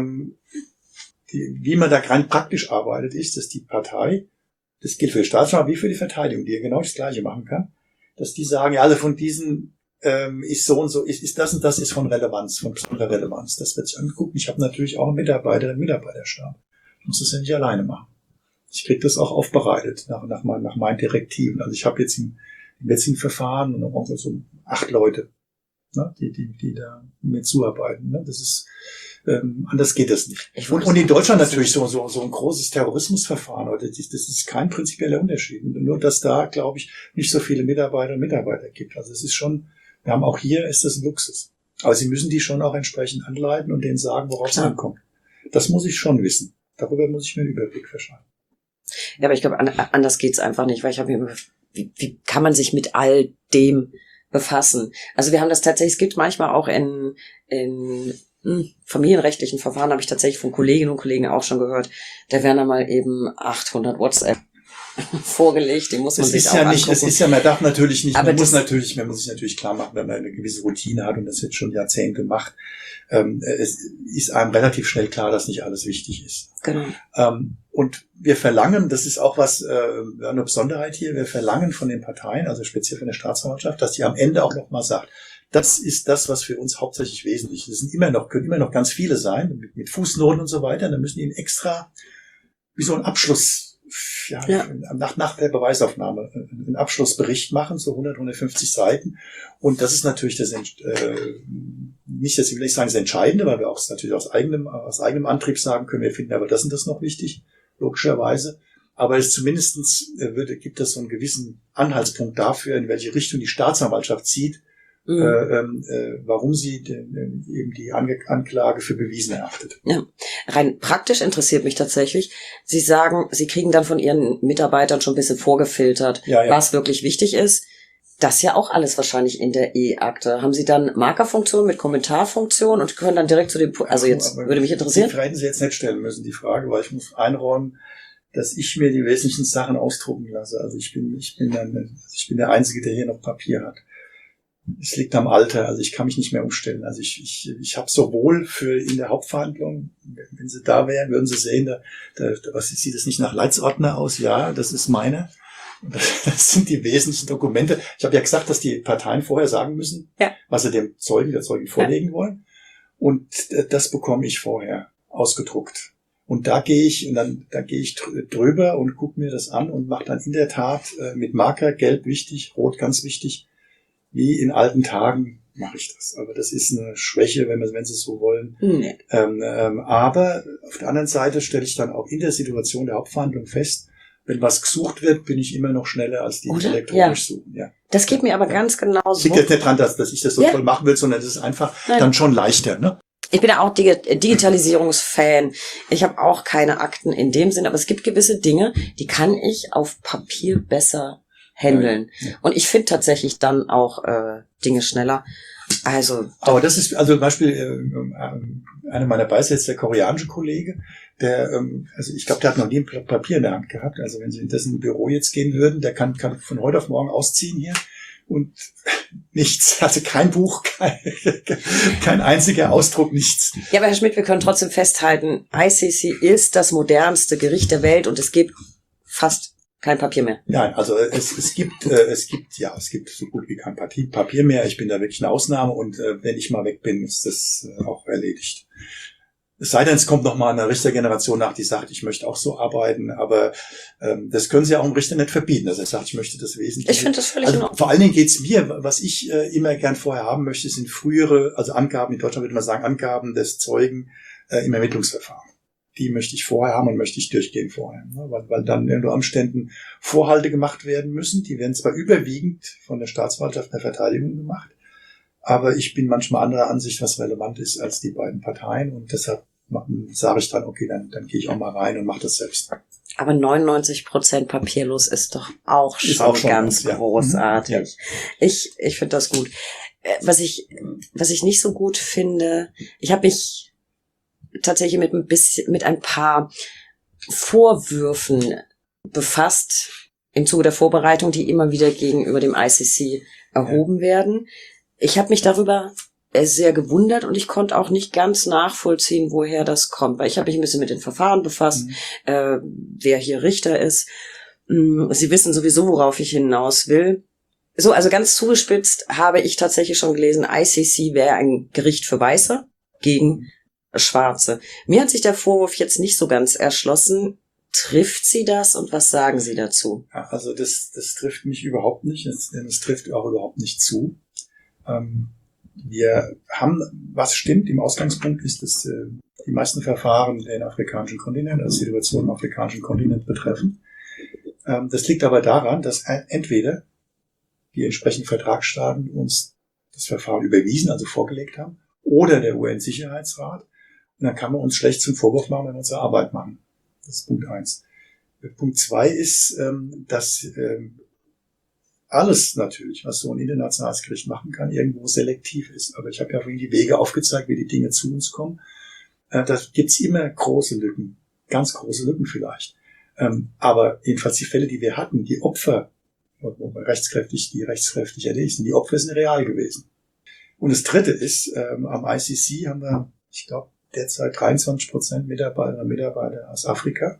Wie man da rein praktisch arbeitet, ist, dass die Partei, das gilt für die Staatsanwaltschaft wie für die Verteidigung, die ja genau das Gleiche machen kann, dass die sagen, ja, also von diesen ist so und so, ist das und das ist von Relevanz, von besonderer Relevanz. Das wird sich angeguckt. Ich habe natürlich auch einen Mitarbeiterstab. Ich muss das ja nicht alleine machen. Ich kriege das auch aufbereitet nach meinen Direktiven. Also ich habe jetzt im jetzigen Verfahren noch so 8 Leute, ne, die da mir zuarbeiten. Ne? Das ist anders geht das nicht. Und in Deutschland natürlich so ein großes Terrorismusverfahren. Das ist kein prinzipieller Unterschied. Nur, dass da, glaube ich, nicht so viele Mitarbeiter gibt. Also es ist schon, wir haben auch hier, ist das ein Luxus. Aber Sie müssen die schon auch entsprechend anleiten und denen sagen, worauf es ankommt. Das muss ich schon wissen. Darüber muss ich mir einen Überblick verschaffen. Ja, aber ich glaube, anders geht's einfach nicht, weil ich habe mir wie kann man sich mit all dem befassen? Also wir haben das tatsächlich, es gibt manchmal auch in familienrechtlichen Verfahren, habe ich tatsächlich von Kolleginnen und Kollegen auch schon gehört, da werden dann mal eben 800 WhatsApp vorgelegt, die muss man sich auch angucken. Es ist ja, man darf natürlich nicht, man muss sich natürlich klar machen, wenn man eine gewisse Routine hat und das jetzt schon Jahrzehnte macht, es ist einem relativ schnell klar, dass nicht alles wichtig ist. Genau. Und wir verlangen, das ist auch eine Besonderheit hier, wir verlangen von den Parteien, also speziell von der Staatsanwaltschaft, dass die am Ende auch nochmal sagt, das ist das, was für uns hauptsächlich wesentlich ist. Es können immer noch ganz viele sein, mit Fußnoten und so weiter. Dann müssen die extra, wie so ein Abschluss, nach der Beweisaufnahme, einen Abschlussbericht machen, so 150 Seiten. Und das ist natürlich das Entscheidende, weil wir auch natürlich aus eigenem Antrieb sagen können, wir finden aber das und das noch wichtig, logischerweise. Aber gibt es so einen gewissen Anhaltspunkt dafür, in welche Richtung die Staatsanwaltschaft zieht, warum sie eben die Anklage für bewiesen erachtet. Ja, rein praktisch interessiert mich tatsächlich. Sie sagen, Sie kriegen dann von Ihren Mitarbeitern schon ein bisschen vorgefiltert, was wirklich wichtig ist. Das ist ja auch alles wahrscheinlich in der E-Akte. Haben Sie dann Markerfunktion mit Kommentarfunktion und können dann direkt zu dem Punkt, also jetzt würde mich interessieren. Die hätten Sie jetzt nicht stellen müssen, die Frage, weil ich muss einräumen, dass ich mir die wesentlichen Sachen ausdrucken lasse. Also ich bin der Einzige, der hier noch Papier hat. Es liegt am Alter, also ich kann mich nicht mehr umstellen. Also ich habe sowohl in der Hauptverhandlung, wenn Sie da wären, würden Sie sehen, sieht das nicht nach Leitsordner aus? Ja, das ist meine. Das sind die wesentlichen Dokumente. Ich habe ja gesagt, dass die Parteien vorher sagen müssen, was sie dem Zeugen, der Zeugin vorlegen wollen. Und das bekomme ich vorher ausgedruckt. Und da gehe ich drüber und gucke mir das an und mache dann in der Tat mit Marker, gelb wichtig, rot ganz wichtig, wie in alten Tagen mache ich das. Aber das ist eine Schwäche, wenn Sie es so wollen. Nee. Aber auf der anderen Seite stelle ich dann auch in der Situation der Hauptverhandlung fest, wenn was gesucht wird, bin ich immer noch schneller als die elektronisch suchen. Ja. Das geht mir aber ganz genauso. Es liegt jetzt nicht dran, dass ich das so toll machen will, sondern es ist einfach dann schon leichter. Ne? Ich bin ja auch Digitalisierungsfan. Ich habe auch keine Akten in dem Sinn, aber es gibt gewisse Dinge, die kann ich auf Papier besser handeln. Ja. Und ich finde tatsächlich dann auch Dinge schneller. Aber das ist, also zum Beispiel, einer meiner Beisätze, der koreanische Kollege, der, also ich glaube, der hat noch nie ein Papier in der Hand gehabt. Also wenn Sie in dessen Büro jetzt gehen würden, der kann von heute auf morgen ausziehen hier und nichts, also kein Buch, kein einziger Ausdruck, nichts. Ja, aber Herr Schmidt, wir können trotzdem festhalten, ICC ist das modernste Gericht der Welt und es gibt fast kein Papier mehr. Nein, also es gibt so gut wie kein Papier mehr. Ich bin da wirklich eine Ausnahme und wenn ich mal weg bin, ist das auch erledigt. Es sei denn, es kommt noch mal eine Richtergeneration nach, die sagt, ich möchte auch so arbeiten, aber das können Sie ja auch im Richter nicht verbieten, dass er sagt, ich möchte das Wesentliche. Ich finde das völlig in Ordnung. Vor allen Dingen geht's mir, was ich immer gern vorher haben möchte, sind frühere, also Angaben, in Deutschland würde man sagen, Angaben des Zeugen im Ermittlungsverfahren. Die möchte ich vorher haben und möchte ich durchgehen vorher, ne? Weil dann unter Umständen Vorhalte gemacht werden müssen. Die werden zwar überwiegend von der Staatsanwaltschaft der Verteidigung gemacht, aber ich bin manchmal anderer Ansicht, was relevant ist als die beiden Parteien und deshalb sage ich dann, okay, dann gehe ich auch mal rein und mache das selbst. Aber 99% papierlos ist doch auch schon ganz großartig. Ja. Ich finde das gut. Was ich nicht so gut finde, ich habe mich tatsächlich mit ein paar Vorwürfen befasst im Zuge der Vorbereitung, die immer wieder gegenüber dem ICC erhoben werden. Ich habe mich darüber sehr gewundert und ich konnte auch nicht ganz nachvollziehen, woher das kommt, weil ich habe mich ein bisschen mit den Verfahren befasst, wer hier Richter ist. Sie wissen sowieso, worauf ich hinaus will. So, also ganz zugespitzt habe ich tatsächlich schon gelesen, ICC wäre ein Gericht für Weiße gegen Schwarze. Mir hat sich der Vorwurf jetzt nicht so ganz erschlossen. Trifft Sie das und was sagen Sie dazu? Ja, also das trifft mich überhaupt nicht. Es trifft auch überhaupt nicht zu. Wir haben, was stimmt im Ausgangspunkt ist, dass die meisten Verfahren den afrikanischen Kontinent, also Situationen im afrikanischen Kontinent betreffen. Das liegt aber daran, dass entweder die entsprechenden Vertragsstaaten uns das Verfahren überwiesen, also vorgelegt haben, oder der UN-Sicherheitsrat. Und dann kann man uns schlecht zum Vorwurf machen, wenn wir unsere Arbeit machen. Das ist Punkt 1. Punkt 2 ist, dass alles natürlich, was so ein internationales Gericht machen kann, irgendwo selektiv ist. Aber ich habe ja vorhin die Wege aufgezeigt, wie die Dinge zu uns kommen. Da gibt's immer große Lücken, ganz große Lücken vielleicht. Aber jedenfalls die Fälle, die wir hatten, die Opfer, wo wir rechtskräftig erledigt sind, die Opfer sind real gewesen. Und das Dritte ist, am ICC haben wir, ich glaube, derzeit 23% Mitarbeiterinnen und Mitarbeiter aus Afrika.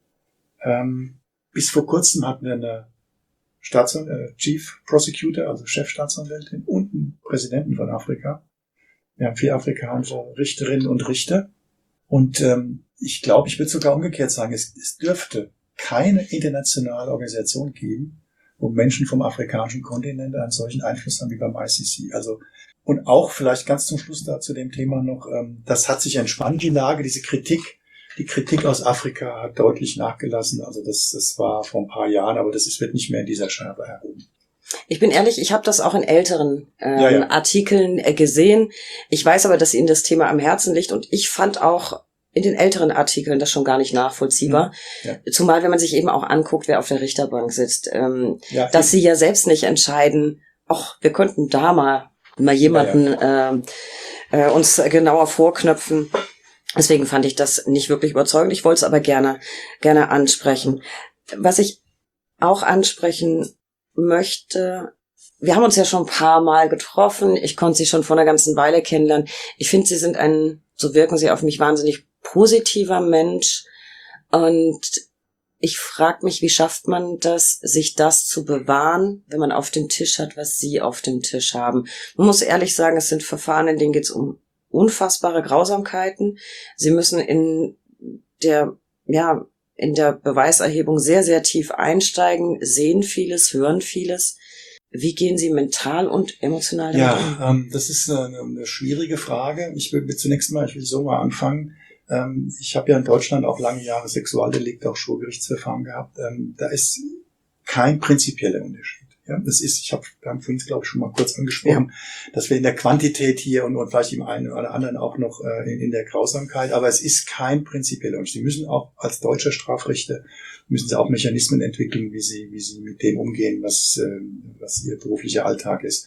Bis vor kurzem hatten wir eine Chief Prosecutor, also Chefstaatsanwältin und einen Präsidenten von Afrika. Wir haben 4 afrikanische Richterinnen und Richter. Und ich glaube, ich würde sogar umgekehrt sagen, es dürfte keine internationale Organisation geben, wo Menschen vom afrikanischen Kontinent einen solchen Einfluss haben wie beim ICC. Also und auch vielleicht ganz zum Schluss da zu dem Thema noch, das hat sich entspannt, die Lage, die Kritik aus Afrika hat deutlich nachgelassen. Also das war vor ein paar Jahren, aber wird nicht mehr in dieser Schärfe erhoben. Ich bin ehrlich, ich habe das auch in älteren Artikeln gesehen. Ich weiß aber, dass Ihnen das Thema am Herzen liegt und ich fand auch in den älteren Artikeln das schon gar nicht nachvollziehbar. Ja. Zumal, wenn man sich eben auch anguckt, wer auf der Richterbank sitzt, dass sie ja selbst nicht entscheiden, wir könnten da mal jemanden uns genauer vorknöpfen. Deswegen fand ich das nicht wirklich überzeugend. Ich wollte es aber gerne ansprechen. Was ich auch ansprechen möchte, wir haben uns ja schon ein paar Mal getroffen. Ich konnte Sie schon vor einer ganzen Weile kennenlernen. Ich finde, Sie sind so wirken Sie auf mich, wahnsinnig positiver Mensch. Und ich frage mich, wie schafft man das, sich das zu bewahren, wenn man auf dem Tisch hat, was Sie auf dem Tisch haben. Man muss ehrlich sagen, es sind Verfahren, in denen geht es um unfassbare Grausamkeiten. Sie müssen in der Beweiserhebung sehr, sehr tief einsteigen, sehen vieles, hören vieles. Wie gehen Sie mental und emotional damit um? Ja, das ist eine schwierige Frage. Ich will so mal anfangen. Ich habe ja in Deutschland auch lange Jahre Sexualdelikte, auch Schwurgerichtsverfahren gehabt. Da ist kein prinzipieller Unterschied. Ja, wir haben vorhin, glaube ich, schon mal kurz angesprochen, dass wir in der Quantität hier und vielleicht im einen oder anderen auch noch in der Grausamkeit, aber es ist kein prinzipieller Unterschied. Sie müssen auch als deutscher Strafrichter müssen Sie auch Mechanismen entwickeln, wie Sie mit dem umgehen, was Ihr beruflicher Alltag ist.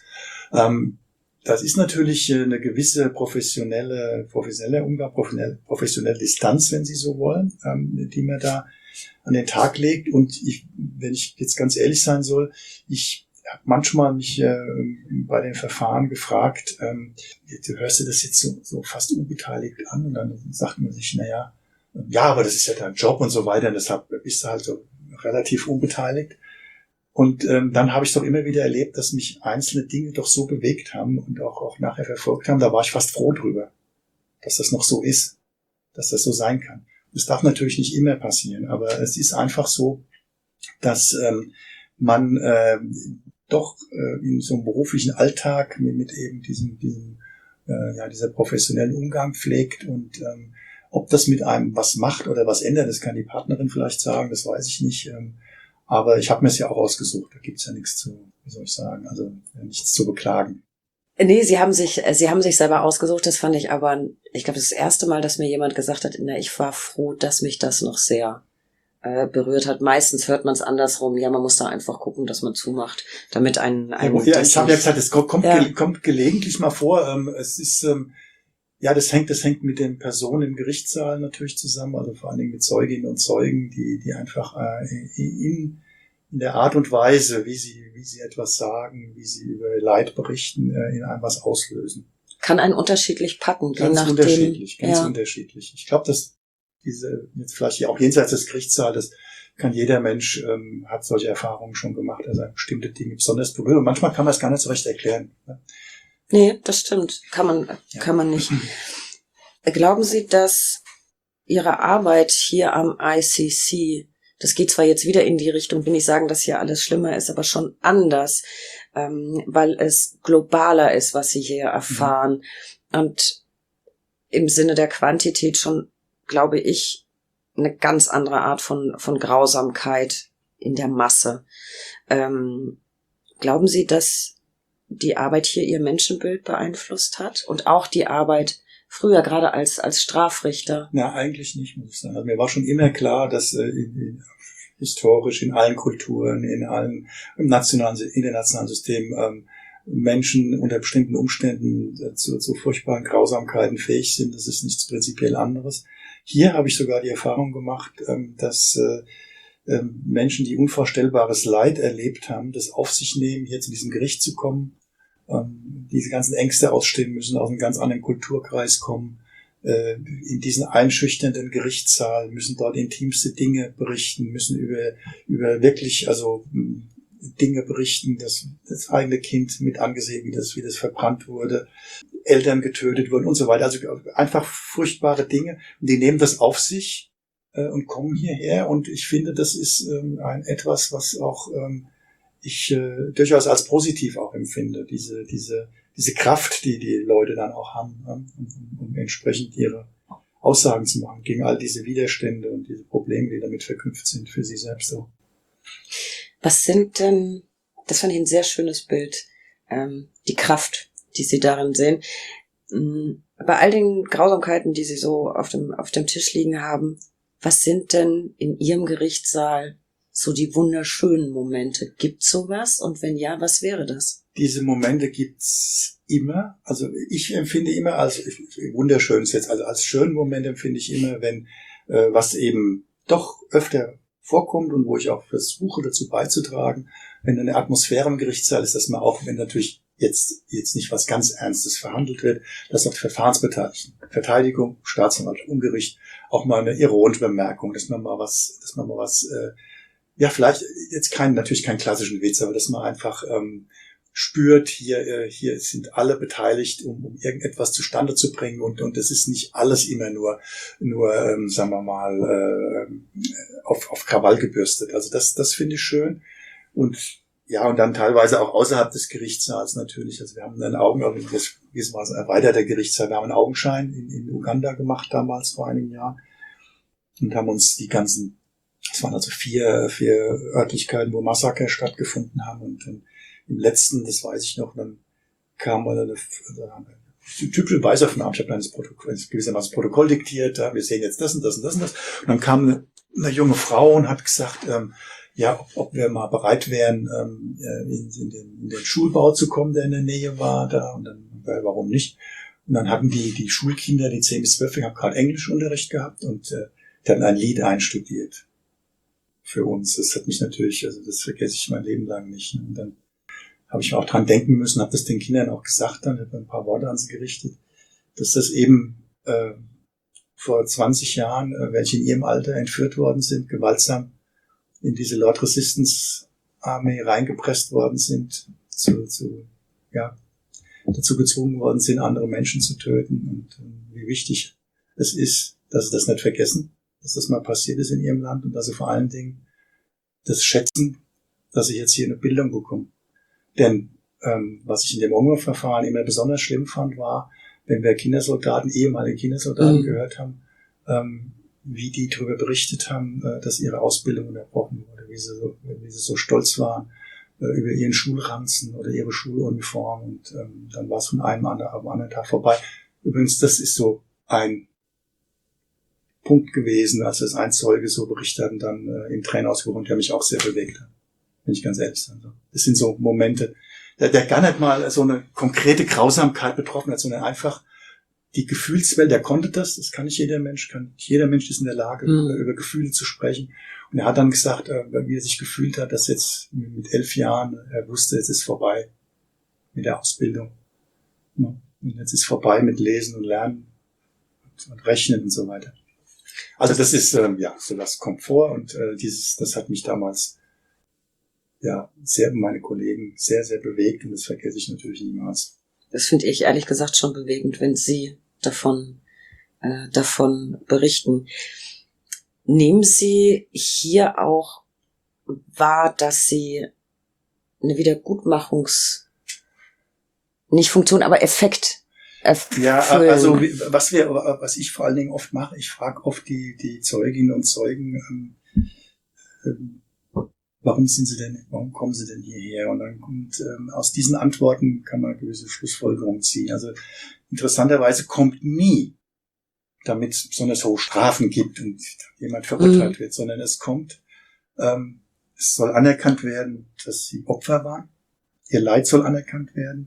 Das ist natürlich eine gewisse professionelle Umgang, professionelle Distanz, wenn Sie so wollen, die man da an den Tag legt. Und wenn ich jetzt ganz ehrlich sein soll, ich habe manchmal mich bei den Verfahren gefragt, du hörst dir das jetzt so fast unbeteiligt an, und dann sagt man sich, ja, aber das ist ja dein Job und so weiter, und deshalb bist du halt so relativ unbeteiligt. Und dann habe ich doch immer wieder erlebt, dass mich einzelne Dinge doch so bewegt haben und auch nachher verfolgt haben. Da war ich fast froh drüber, dass das noch so ist, dass das so sein kann. Das darf natürlich nicht immer passieren, aber es ist einfach so, dass man doch in so einem beruflichen Alltag mit eben dieser professionellen Umgang pflegt, und ob das mit einem was macht oder was ändert, das kann die Partnerin vielleicht sagen, das weiß ich nicht. Aber ich habe mir es ja auch ausgesucht, da gibt's ja nichts nichts zu beklagen. Nee, Sie haben sich selber ausgesucht, das fand ich aber, ich glaube, das erste Mal, dass mir jemand gesagt hat, ich war froh, dass mich das noch sehr berührt hat. Meistens hört man es andersrum, ja, man muss da einfach gucken, dass man zumacht, damit ich habe ja gesagt, es kommt gelegentlich mal vor, es ist, das hängt mit den Personen im Gerichtssaal natürlich zusammen, also vor allen Dingen mit Zeuginnen und Zeugen, die einfach in der Art und Weise, wie sie etwas sagen, wie sie über Leid berichten, in einem was auslösen. Kann einen unterschiedlich packen, ganz unterschiedlich. Ich glaube, dass jetzt vielleicht auch jenseits des Gerichtssaals, das kann jeder Mensch, hat solche Erfahrungen schon gemacht, also bestimmte Dinge besonders berühren. Und manchmal kann man es gar nicht so recht erklären. Ne? Nee, das stimmt. Kann man nicht. Glauben Sie, dass Ihre Arbeit hier am ICC, das geht zwar jetzt wieder in die Richtung, will nicht sagen, dass hier alles schlimmer ist, aber schon anders, weil es globaler ist, was Sie hier erfahren. Und im Sinne der Quantität schon, glaube ich, eine ganz andere Art von Grausamkeit in der Masse. Glauben Sie, dass die Arbeit hier Ihr Menschenbild beeinflusst hat und auch die Arbeit früher, gerade als Strafrichter? Na, eigentlich nicht, muss ich sagen. Also mir war schon immer klar, dass historisch in allen Kulturen, im nationalen, internationalen System Menschen unter bestimmten Umständen zu furchtbaren Grausamkeiten fähig sind. Das ist nichts prinzipiell anderes. Hier habe ich sogar die Erfahrung gemacht, dass Menschen, die unvorstellbares Leid erlebt haben, das auf sich nehmen, hier zu diesem Gericht zu kommen, diese ganzen Ängste ausstehen müssen, aus einem ganz anderen Kulturkreis kommen, in diesen einschüchternden Gerichtssaal, müssen dort intimste Dinge berichten, müssen über wirklich, Dinge berichten, dass das eigene Kind mit angesehen, wie das verbrannt wurde, Eltern getötet wurden und so weiter. Also einfach furchtbare Dinge. Und die nehmen das auf sich und kommen hierher. Und ich finde, das ist etwas, was auch ich durchaus als positiv auch empfinde. Diese Kraft, die Leute dann auch haben, um entsprechend ihre Aussagen zu machen gegen all diese Widerstände und diese Probleme, die damit verknüpft sind für sie selbst auch. Was sind denn, das fand ich ein sehr schönes Bild, die Kraft, die Sie darin sehen. Bei all den Grausamkeiten, die Sie so auf dem Tisch liegen haben, was sind denn in Ihrem Gerichtssaal so die wunderschönen Momente? Gibt's sowas? Und wenn ja, was wäre das? Diese Momente gibt's immer. Also ich empfinde immer wunderschön ist jetzt, also als schönen Moment empfinde ich immer, wenn was eben doch öfter vorkommt und wo ich auch versuche dazu beizutragen, wenn eine Atmosphäre im Gerichtssaal ist, dass man auch, wenn natürlich jetzt nicht was ganz Ernstes verhandelt wird, dass auch die Verfahrensbeteiligten, Verteidigung, Staatsanwalt, Gericht, auch mal eine ironische Bemerkung, dass man mal was, vielleicht jetzt natürlich keinen klassischen Witz, aber dass man einfach spürt, hier sind alle beteiligt, um irgendetwas zustande zu bringen, und das ist nicht alles immer nur sagen wir mal, auf Krawall gebürstet. Also das finde ich schön. Und ja, und dann teilweise auch außerhalb des Gerichtssaals natürlich. Also wir haben dann das war so ein erweiterter Gerichtssaal, wir haben einen Augenschein in Uganda gemacht damals vor einigen Jahren und haben uns es waren also vier Örtlichkeiten, wo Massaker stattgefunden haben und dann im letzten, das weiß ich noch, dann kam eine typische Weißaufnahme. Ich habe dann gewissermaßen das Protokoll diktiert, wir sehen jetzt das und das und das und das. Und dann kam eine junge Frau und hat gesagt, ob wir mal bereit wären, in den Schulbau zu kommen, der in der Nähe war, da, und dann, warum nicht? Und dann hatten die Schulkinder, die 10 bis 12, haben gerade Englischunterricht gehabt und die hatten ein Lied einstudiert für uns. Das hat mich natürlich, also das vergesse ich mein Leben lang nicht. Und dann habe ich mir auch dran denken müssen, habe das den Kindern auch gesagt, dann habe ein paar Worte an sie gerichtet, dass das eben vor 20 Jahren, welche in ihrem Alter entführt worden sind, gewaltsam in diese Lord Resistance Armee reingepresst worden sind, dazu gezwungen worden sind, andere Menschen zu töten und wie wichtig es ist, dass sie das nicht vergessen, dass das mal passiert ist in ihrem Land und dass sie vor allen Dingen das schätzen, dass sie jetzt hier eine Bildung bekommen. Denn was ich in dem Ungarn-Verfahren immer besonders schlimm fand, war, wenn wir ehemalige Kindersoldaten gehört haben, wie die darüber berichtet haben, dass ihre Ausbildung unterbrochen wurde, wie sie so stolz waren über ihren Schulranzen oder ihre Schuluniform und dann war es von einem am anderen Tag vorbei. Übrigens, das ist so ein Punkt gewesen, als das ein Zeuge so berichtet hat und dann in Tränen ausgebrochen, der mich auch sehr bewegt hat, wenn ich ganz ehrlich sein soll. Das sind so Momente, der gar nicht mal so eine konkrete Grausamkeit betroffen hat, sondern einfach die Gefühlswelt, der konnte das kann nicht jeder Mensch, jeder Mensch ist in der Lage, über Gefühle zu sprechen. Und er hat dann gesagt, wie er sich gefühlt hat, dass jetzt mit 11 Jahren, er wusste, jetzt ist vorbei mit der Ausbildung. Und jetzt ist vorbei mit Lesen und Lernen und Rechnen und so weiter. Also das ist, sowas kommt vor und das hat mich damals meine Kollegen sehr, sehr bewegt und das vergesse ich natürlich niemals. Das finde ich ehrlich gesagt schon bewegend, wenn Sie davon berichten. Nehmen Sie hier auch wahr, dass Sie eine nicht Funktion, aber Effekt erfüllen? Ja, also was ich vor allen Dingen oft mache, ich frage oft die Zeuginnen und Zeugen, warum kommen sie denn hierher? Und aus diesen Antworten kann man eine gewisse Schlussfolgerung ziehen. Also interessanterweise kommt nie, damit es besonders hohe Strafen gibt und jemand verurteilt wird, sondern es soll anerkannt werden, dass sie Opfer waren. Ihr Leid soll anerkannt werden.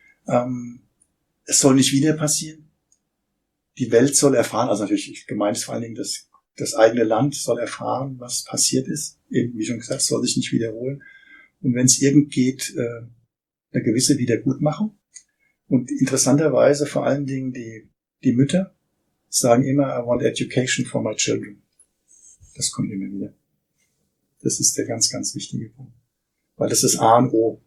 Es soll nicht wieder passieren. Die Welt soll erfahren, also natürlich gemeint ist vor allen Dingen, das eigene Land soll erfahren, was passiert ist. Eben, wie schon gesagt, soll sich nicht wiederholen. Und wenn es irgend geht, eine gewisse Wiedergutmachung. Und interessanterweise vor allen Dingen die Mütter sagen immer, I want education for my children. Das kommt immer wieder. Das ist der ganz, ganz wichtige Punkt. Weil das ist A und O.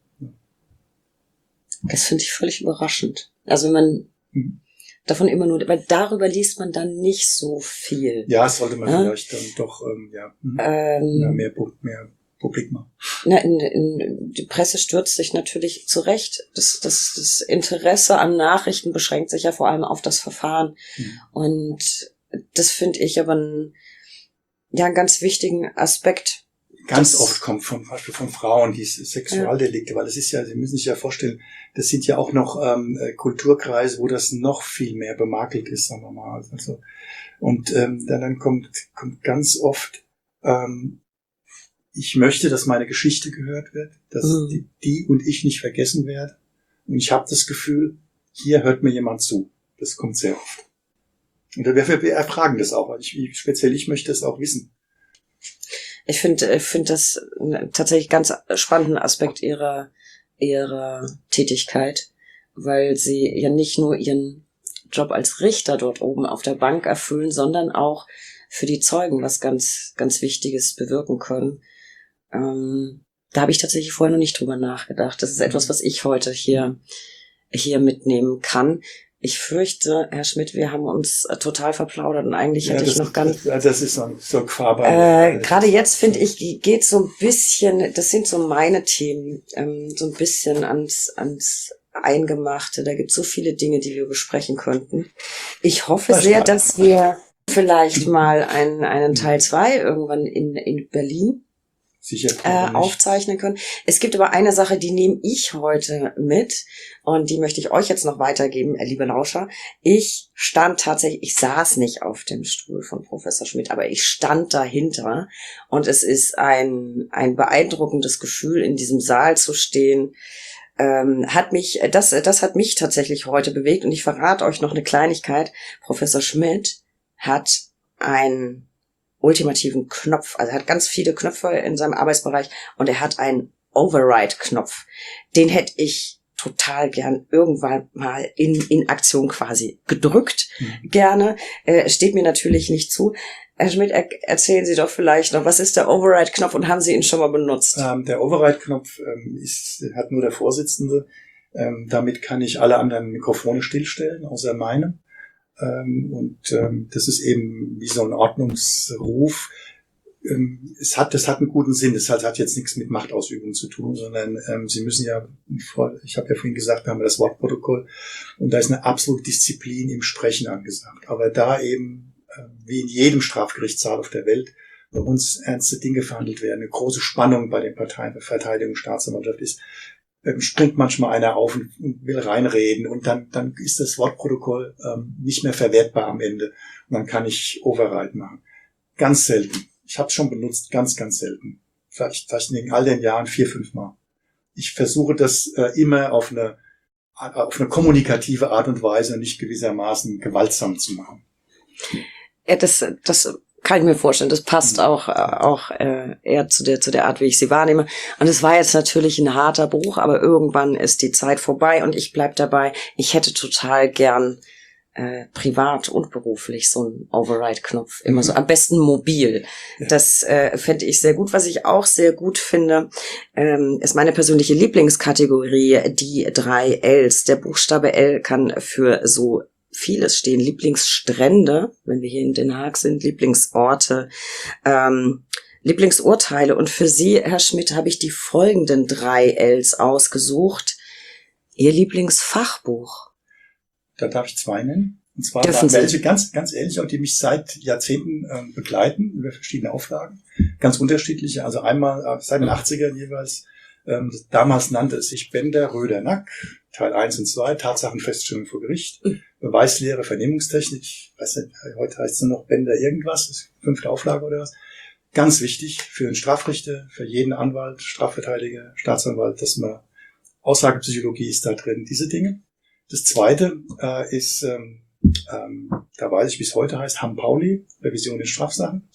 Das finde ich völlig überraschend. Also wenn man davon immer nur, weil darüber liest man dann nicht so viel. Ja, das sollte man vielleicht dann doch mehr publik machen. Die Presse stürzt sich natürlich zurecht. Das Interesse an Nachrichten beschränkt sich ja vor allem auf das Verfahren. Und das finde ich aber einen ganz wichtigen Aspekt. Ganz oft kommt zum Beispiel von Frauen diese Sexualdelikte, weil es ist ja, Sie müssen sich ja vorstellen, das sind ja auch noch Kulturkreise, wo das noch viel mehr bemakelt ist, sagen wir mal. Also, und dann kommt ganz oft, ich möchte, dass meine Geschichte gehört wird, dass die und ich nicht vergessen werden. Und ich habe das Gefühl, hier hört mir jemand zu. Das kommt sehr oft. Und wir erfragen das auch, weil ich möchte das auch wissen. Ich finde das tatsächlich ganz spannenden Aspekt ihrer Tätigkeit, weil sie ja nicht nur ihren Job als Richter dort oben auf der Bank erfüllen, sondern auch für die Zeugen was ganz, ganz Wichtiges bewirken können. Da habe ich tatsächlich vorher noch nicht drüber nachgedacht. Das ist etwas, was ich heute hier mitnehmen kann. Ich fürchte, Herr Schmidt, wir haben uns total verplaudert und eigentlich hätte ich noch ganz... Das ist so ein Quaber. Gerade jetzt, finde ich, geht so ein bisschen, das sind so meine Themen, so ein bisschen ans Eingemachte. Da gibt es so viele Dinge, die wir besprechen könnten. Ich hoffe sehr, dass wir vielleicht mal einen Teil 2 irgendwann in Berlin aufzeichnen können. Es gibt aber eine Sache, die nehme ich heute mit und die möchte ich euch jetzt noch weitergeben, liebe Lauscher. Ich saß nicht auf dem Stuhl von Professor Schmidt, aber ich stand dahinter und es ist ein beeindruckendes Gefühl, in diesem Saal zu stehen. Das hat mich tatsächlich heute bewegt und ich verrate euch noch eine Kleinigkeit. Professor Schmidt hat einen ultimativen Knopf, also er hat ganz viele Knöpfe in seinem Arbeitsbereich und er hat einen Override-Knopf. Den hätte ich total gern irgendwann mal in Aktion quasi gedrückt. Gerne. Steht mir natürlich nicht zu. Herr Schmidt, erzählen Sie doch vielleicht noch, was ist der Override-Knopf und haben Sie ihn schon mal benutzt? Der Override-Knopf hat nur der Vorsitzende. Damit kann ich alle anderen Mikrofone stillstellen, außer meinem. Das ist eben wie so ein Ordnungsruf. Das hat einen guten Sinn. Das hat jetzt nichts mit Machtausübung zu tun, sondern Sie müssen ja, ich habe ja vorhin gesagt, wir haben das Wortprotokoll und da ist eine absolute Disziplin im Sprechen angesagt. Aber da eben, wie in jedem Strafgerichtssaal auf der Welt, bei uns ernste Dinge verhandelt werden, eine große Spannung bei den Parteien, bei Verteidigung, Staatsanwaltschaft ist, springt manchmal einer auf und will reinreden und dann ist das Wortprotokoll nicht mehr verwertbar am Ende und dann kann ich Override machen. Ganz selten. Ich habe es schon benutzt, ganz, ganz selten. Vielleicht in all den Jahren 4-5 Mal. Ich versuche das immer auf eine kommunikative Art und Weise, nicht gewissermaßen gewaltsam zu machen. Ja, das kann ich mir vorstellen. Das passt auch eher zu der Art, wie ich sie wahrnehme. Und es war jetzt natürlich ein harter Bruch, aber irgendwann ist die Zeit vorbei und ich bleib dabei. Ich hätte total gern privat und beruflich so einen Override-Knopf. Immer so, am besten mobil. Das fände ich sehr gut. Was ich auch sehr gut finde, ist meine persönliche Lieblingskategorie, die 3 Ls. Der Buchstabe L kann für so vieles stehen. Lieblingsstrände, wenn wir hier in Den Haag sind, Lieblingsorte, Lieblingsurteile. Und für Sie, Herr Schmidt, habe ich die folgenden 3 Ls ausgesucht. Ihr Lieblingsfachbuch. Da darf ich 2 nennen. Und zwar welche ganz, ganz ähnlich, auch die mich seit Jahrzehnten begleiten, über verschiedene Auflagen. Ganz unterschiedliche. Also einmal seit den 80ern jeweils. Damals nannte es sich Bender-Röder-Nack, Teil 1 und 2, Tatsachenfeststellung vor Gericht, Beweislehre, Vernehmungstechnik, ich weiß nicht, heute heißt es nur noch Bender irgendwas, das ist 5. Auflage oder was. Ganz wichtig für einen Strafrichter, für jeden Anwalt, Strafverteidiger, Staatsanwalt, dass man Aussagepsychologie ist da drin, diese Dinge. Das zweite ist, da weiß ich, wie es heute heißt, Hamm-Pauli, Revision in Strafsachen.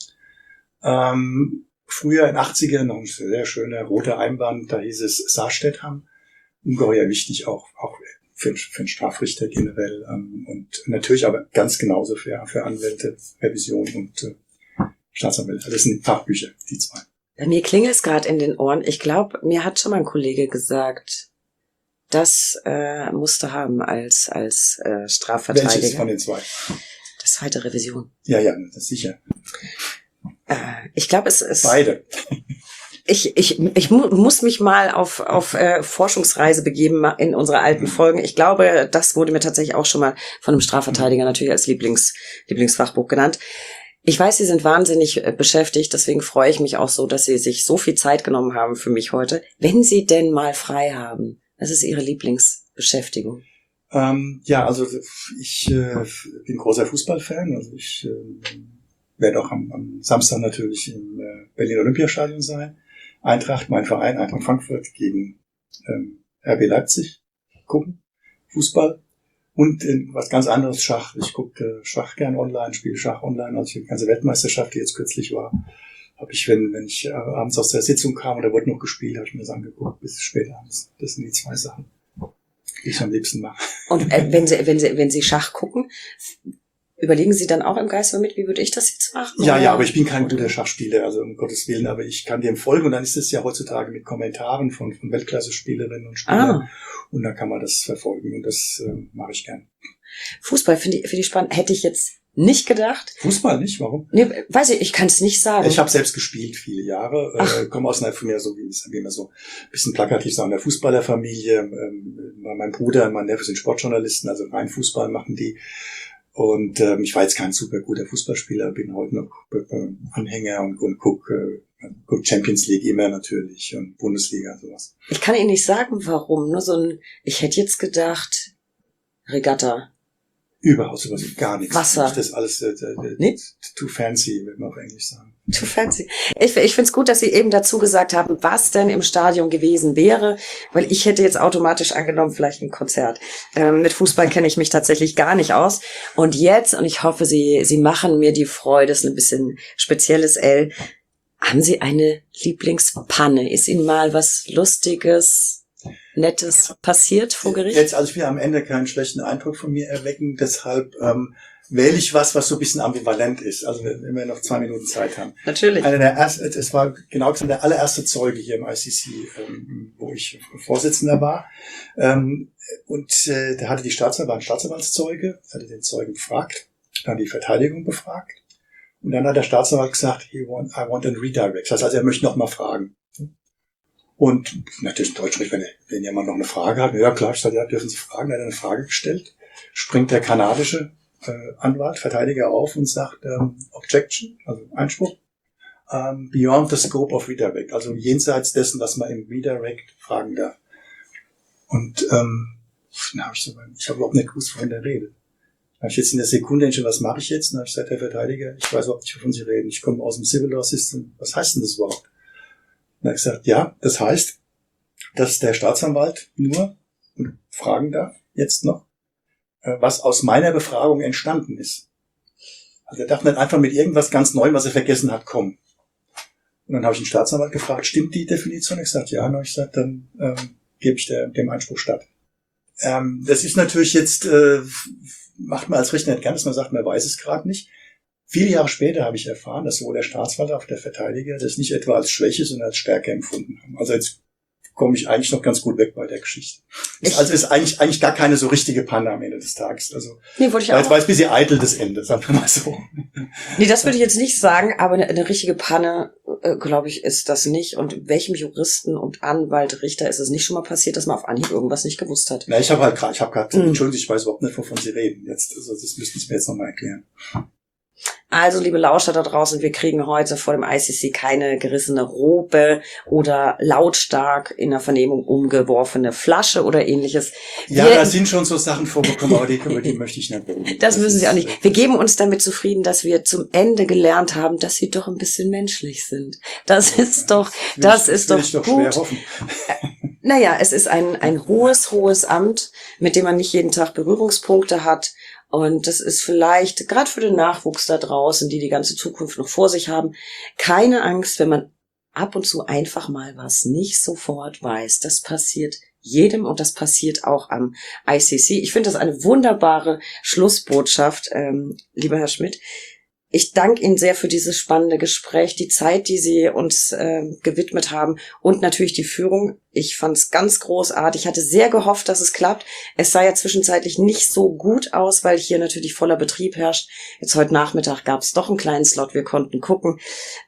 Früher in 80ern noch ein sehr schöner roter Einband, da hieß es Saarstedt-Hamm. Ungeheuer wichtig auch für einen Strafrichter generell und natürlich aber ganz genauso für Anwälte, Revision und Staatsanwälte. Das sind Fachbücher, die 2. Bei mir klingelt es gerade in den Ohren. Ich glaube, mir hat schon mal ein Kollege gesagt, das musst du haben als Strafverteidiger. Welches von den 2? Das 2. Revision. Ja, das ist sicher. Ich glaube, es ist... Beide. Ich muss mich mal auf Forschungsreise begeben in unsere alten Folgen. Ich glaube, das wurde mir tatsächlich auch schon mal von einem Strafverteidiger natürlich als Lieblingsfachbuch genannt. Ich weiß, Sie sind wahnsinnig beschäftigt, deswegen freue ich mich auch so, dass Sie sich so viel Zeit genommen haben für mich heute. Wenn Sie denn mal frei haben, was ist Ihre Lieblingsbeschäftigung? Also ich bin großer Fußballfan. Also ich werde auch am Samstag natürlich im Berliner Olympiastadion sein. Eintracht, mein Verein, Eintracht Frankfurt gegen RB Leipzig gucken. Fußball. Und was ganz anderes, Schach. Ich gucke Schach gern online, spiele Schach online. Also die ganze Weltmeisterschaft, die jetzt kürzlich war, habe ich, wenn ich abends aus der Sitzung kam oder wurde noch gespielt, habe ich mir das angeguckt bis spät abends. Das sind die 2 Sachen, die ich am liebsten mache. Und wenn Sie Schach gucken, Überlegen Sie dann auch im Geist mal mit, wie würde ich das jetzt machen? Ja, aber ich bin kein guter Schachspieler, also um Gottes Willen, aber ich kann dem folgen und dann ist es ja heutzutage mit Kommentaren von Weltklasse-Spielerinnen und Spielern und dann kann man das verfolgen und das mache ich gern. Fußball finde ich spannend. Hätte ich jetzt nicht gedacht. Fußball nicht? Warum? Nee, weiß ich kann es nicht sagen. Ich habe selbst gespielt viele Jahre, komme aus einer Familie, so wie immer so ein bisschen plakativ sagen, der Fußballerfamilie. Mein Bruder und mein Neffe sind Sportjournalisten, also rein Fußball machen die. Und ich war jetzt kein super guter Fußballspieler, bin heute noch Anhänger und guck Champions League immer natürlich und Bundesliga sowas. Ich kann Ihnen nicht sagen, warum. Nur ich hätte jetzt gedacht, Regatta. Überhaupt sowas, gar nichts. Wasser. Das ist alles nee? too fancy, würde man auf Englisch sagen. Too fancy. Ich finde es gut, dass Sie eben dazu gesagt haben, was denn im Stadion gewesen wäre, weil ich hätte jetzt automatisch angenommen, vielleicht ein Konzert. Mit Fußball kenne ich mich tatsächlich gar nicht aus. Und jetzt, und ich hoffe, Sie machen mir die Freude, das ist ein bisschen spezielles L. Haben Sie eine Lieblingspanne? Ist Ihnen mal was Lustiges, Nettes passiert vor Gericht? Jetzt, also ich will am Ende keinen schlechten Eindruck von mir erwecken, deshalb wähle ich was so ein bisschen ambivalent ist, also wenn wir noch 2 Minuten Zeit haben. Natürlich. Es war genau gesagt der allererste Zeuge hier im ICC, wo ich Vorsitzender war. Und da hatte war ein Staatsanwaltszeuge, hatte den Zeugen befragt, dann die Verteidigung befragt. Und dann hat der Staatsanwalt gesagt, I want a redirect. Das heißt, er möchte noch mal fragen. Und natürlich in Deutschland, wenn jemand noch eine Frage hat, ja klar, ich sage, ja, dürfen Sie fragen, er hat eine Frage gestellt, springt der kanadische Anwalt, Verteidiger auf und sagt, Objection, also Einspruch, beyond the scope of redirect, also jenseits dessen, was man im Redirect fragen darf. Und dann habe ich überhaupt nicht gewusst, wovon der redet. Da habe ich jetzt in der Sekunde entschieden, was mache ich jetzt? Dann habe ich gesagt, Herr Verteidiger, ich weiß überhaupt nicht, wovon Sie reden. Ich komme aus dem Civil Law System. Was heißt denn das überhaupt? Dann habe ich gesagt, ja, das heißt, dass der Staatsanwalt nur fragen darf, jetzt noch, was aus meiner Befragung entstanden ist. Also er darf nicht einfach mit irgendwas ganz Neuem, was er vergessen hat, kommen. Und dann habe ich den Staatsanwalt gefragt, stimmt die Definition? Ich gesagt, ja. Und dann habe ich gesagt, dann gebe ich dem Einspruch statt. Das ist natürlich jetzt, macht man als Richter nicht gern, dass man sagt, man weiß es gerade nicht. Viele Jahre später habe ich erfahren, dass sowohl der Staatsanwalt als auch der Verteidiger das nicht etwa als Schwäche, sondern als Stärke empfunden haben. Also jetzt komme ich eigentlich noch ganz gut weg bei der Geschichte. Also ist eigentlich gar keine so richtige Panne am Ende des Tages. Also nee, wollte ich auch. War ein bisschen eitel das Ende, sagen wir mal so. Nee, das würde ich jetzt nicht sagen, aber eine richtige Panne, glaube ich, ist das nicht. Und welchem Juristen und Anwalt, Richter ist es nicht schon mal passiert, dass man auf Anhieb irgendwas nicht gewusst hat? Na, ich habe gerade, Entschuldigung, ich weiß überhaupt nicht, wovon Sie reden. Jetzt, also das müssten Sie mir jetzt nochmal erklären. Also, liebe Lauscher da draußen, wir kriegen heute vor dem ICC keine gerissene Robe oder lautstark in der Vernehmung umgeworfene Flasche oder ähnliches. Ja, da sind schon so Sachen vorgekommen, aber die möchte ich nicht berühren. Das müssen Sie auch nicht. Wir geben uns damit zufrieden, dass wir zum Ende gelernt haben, dass Sie doch ein bisschen menschlich sind. Das ist doch gut. Schwer hoffen. Naja, es ist ein hohes Amt, mit dem man nicht jeden Tag Berührungspunkte hat. Und das ist vielleicht, gerade für den Nachwuchs da draußen, die ganze Zukunft noch vor sich haben, keine Angst, wenn man ab und zu einfach mal was nicht sofort weiß. Das passiert jedem und das passiert auch am ICC. Ich finde das eine wunderbare Schlussbotschaft, lieber Herr Schmidt. Ich danke Ihnen sehr für dieses spannende Gespräch, die Zeit, die Sie uns gewidmet haben und natürlich die Führung. Ich fand es ganz großartig. Ich hatte sehr gehofft, dass es klappt. Es sah ja zwischenzeitlich nicht so gut aus, weil hier natürlich voller Betrieb herrscht. Jetzt heute Nachmittag gab es doch einen kleinen Slot. Wir konnten gucken.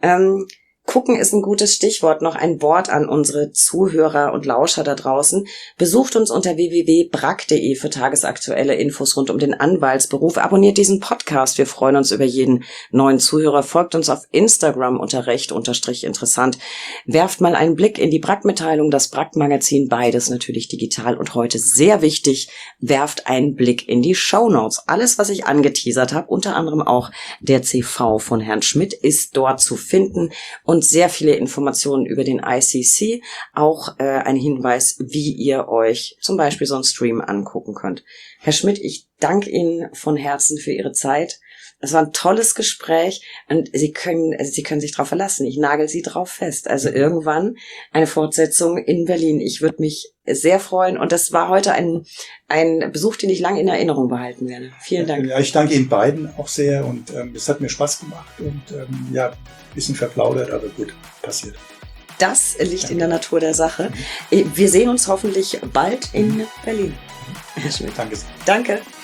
Gucken ist ein gutes Stichwort. Noch ein Wort an unsere Zuhörer und Lauscher da draußen. Besucht uns unter www.brack.de für tagesaktuelle Infos rund um den Anwaltsberuf. Abonniert diesen Podcast. Wir freuen uns über jeden neuen Zuhörer. Folgt uns auf Instagram unter recht_interessant. Werft mal einen Blick in die Brack-Mitteilung, das Brack-Magazin, beides natürlich digital und heute sehr wichtig. Werft einen Blick in die Shownotes. Alles, was ich angeteasert habe, unter anderem auch der CV von Herrn Schmidt, ist dort zu finden. Und sehr viele Informationen über den ICC, auch ein Hinweis, wie ihr euch zum Beispiel so einen Stream angucken könnt. Herr Schmidt, ich danke Ihnen von Herzen für Ihre Zeit. Es war ein tolles Gespräch und Sie können sich darauf verlassen. Ich nagel Sie drauf fest. Also irgendwann eine Fortsetzung in Berlin. Ich würde mich sehr freuen und das war heute ein Besuch, den ich lange in Erinnerung behalten werde. Vielen Dank. Ja, ich danke Ihnen beiden auch sehr und es hat mir Spaß gemacht und ein bisschen verplaudert, aber gut, passiert. Das liegt in der Natur der Sache. Wir sehen uns hoffentlich bald in Berlin. Herr Schmidt. Danke. Danke.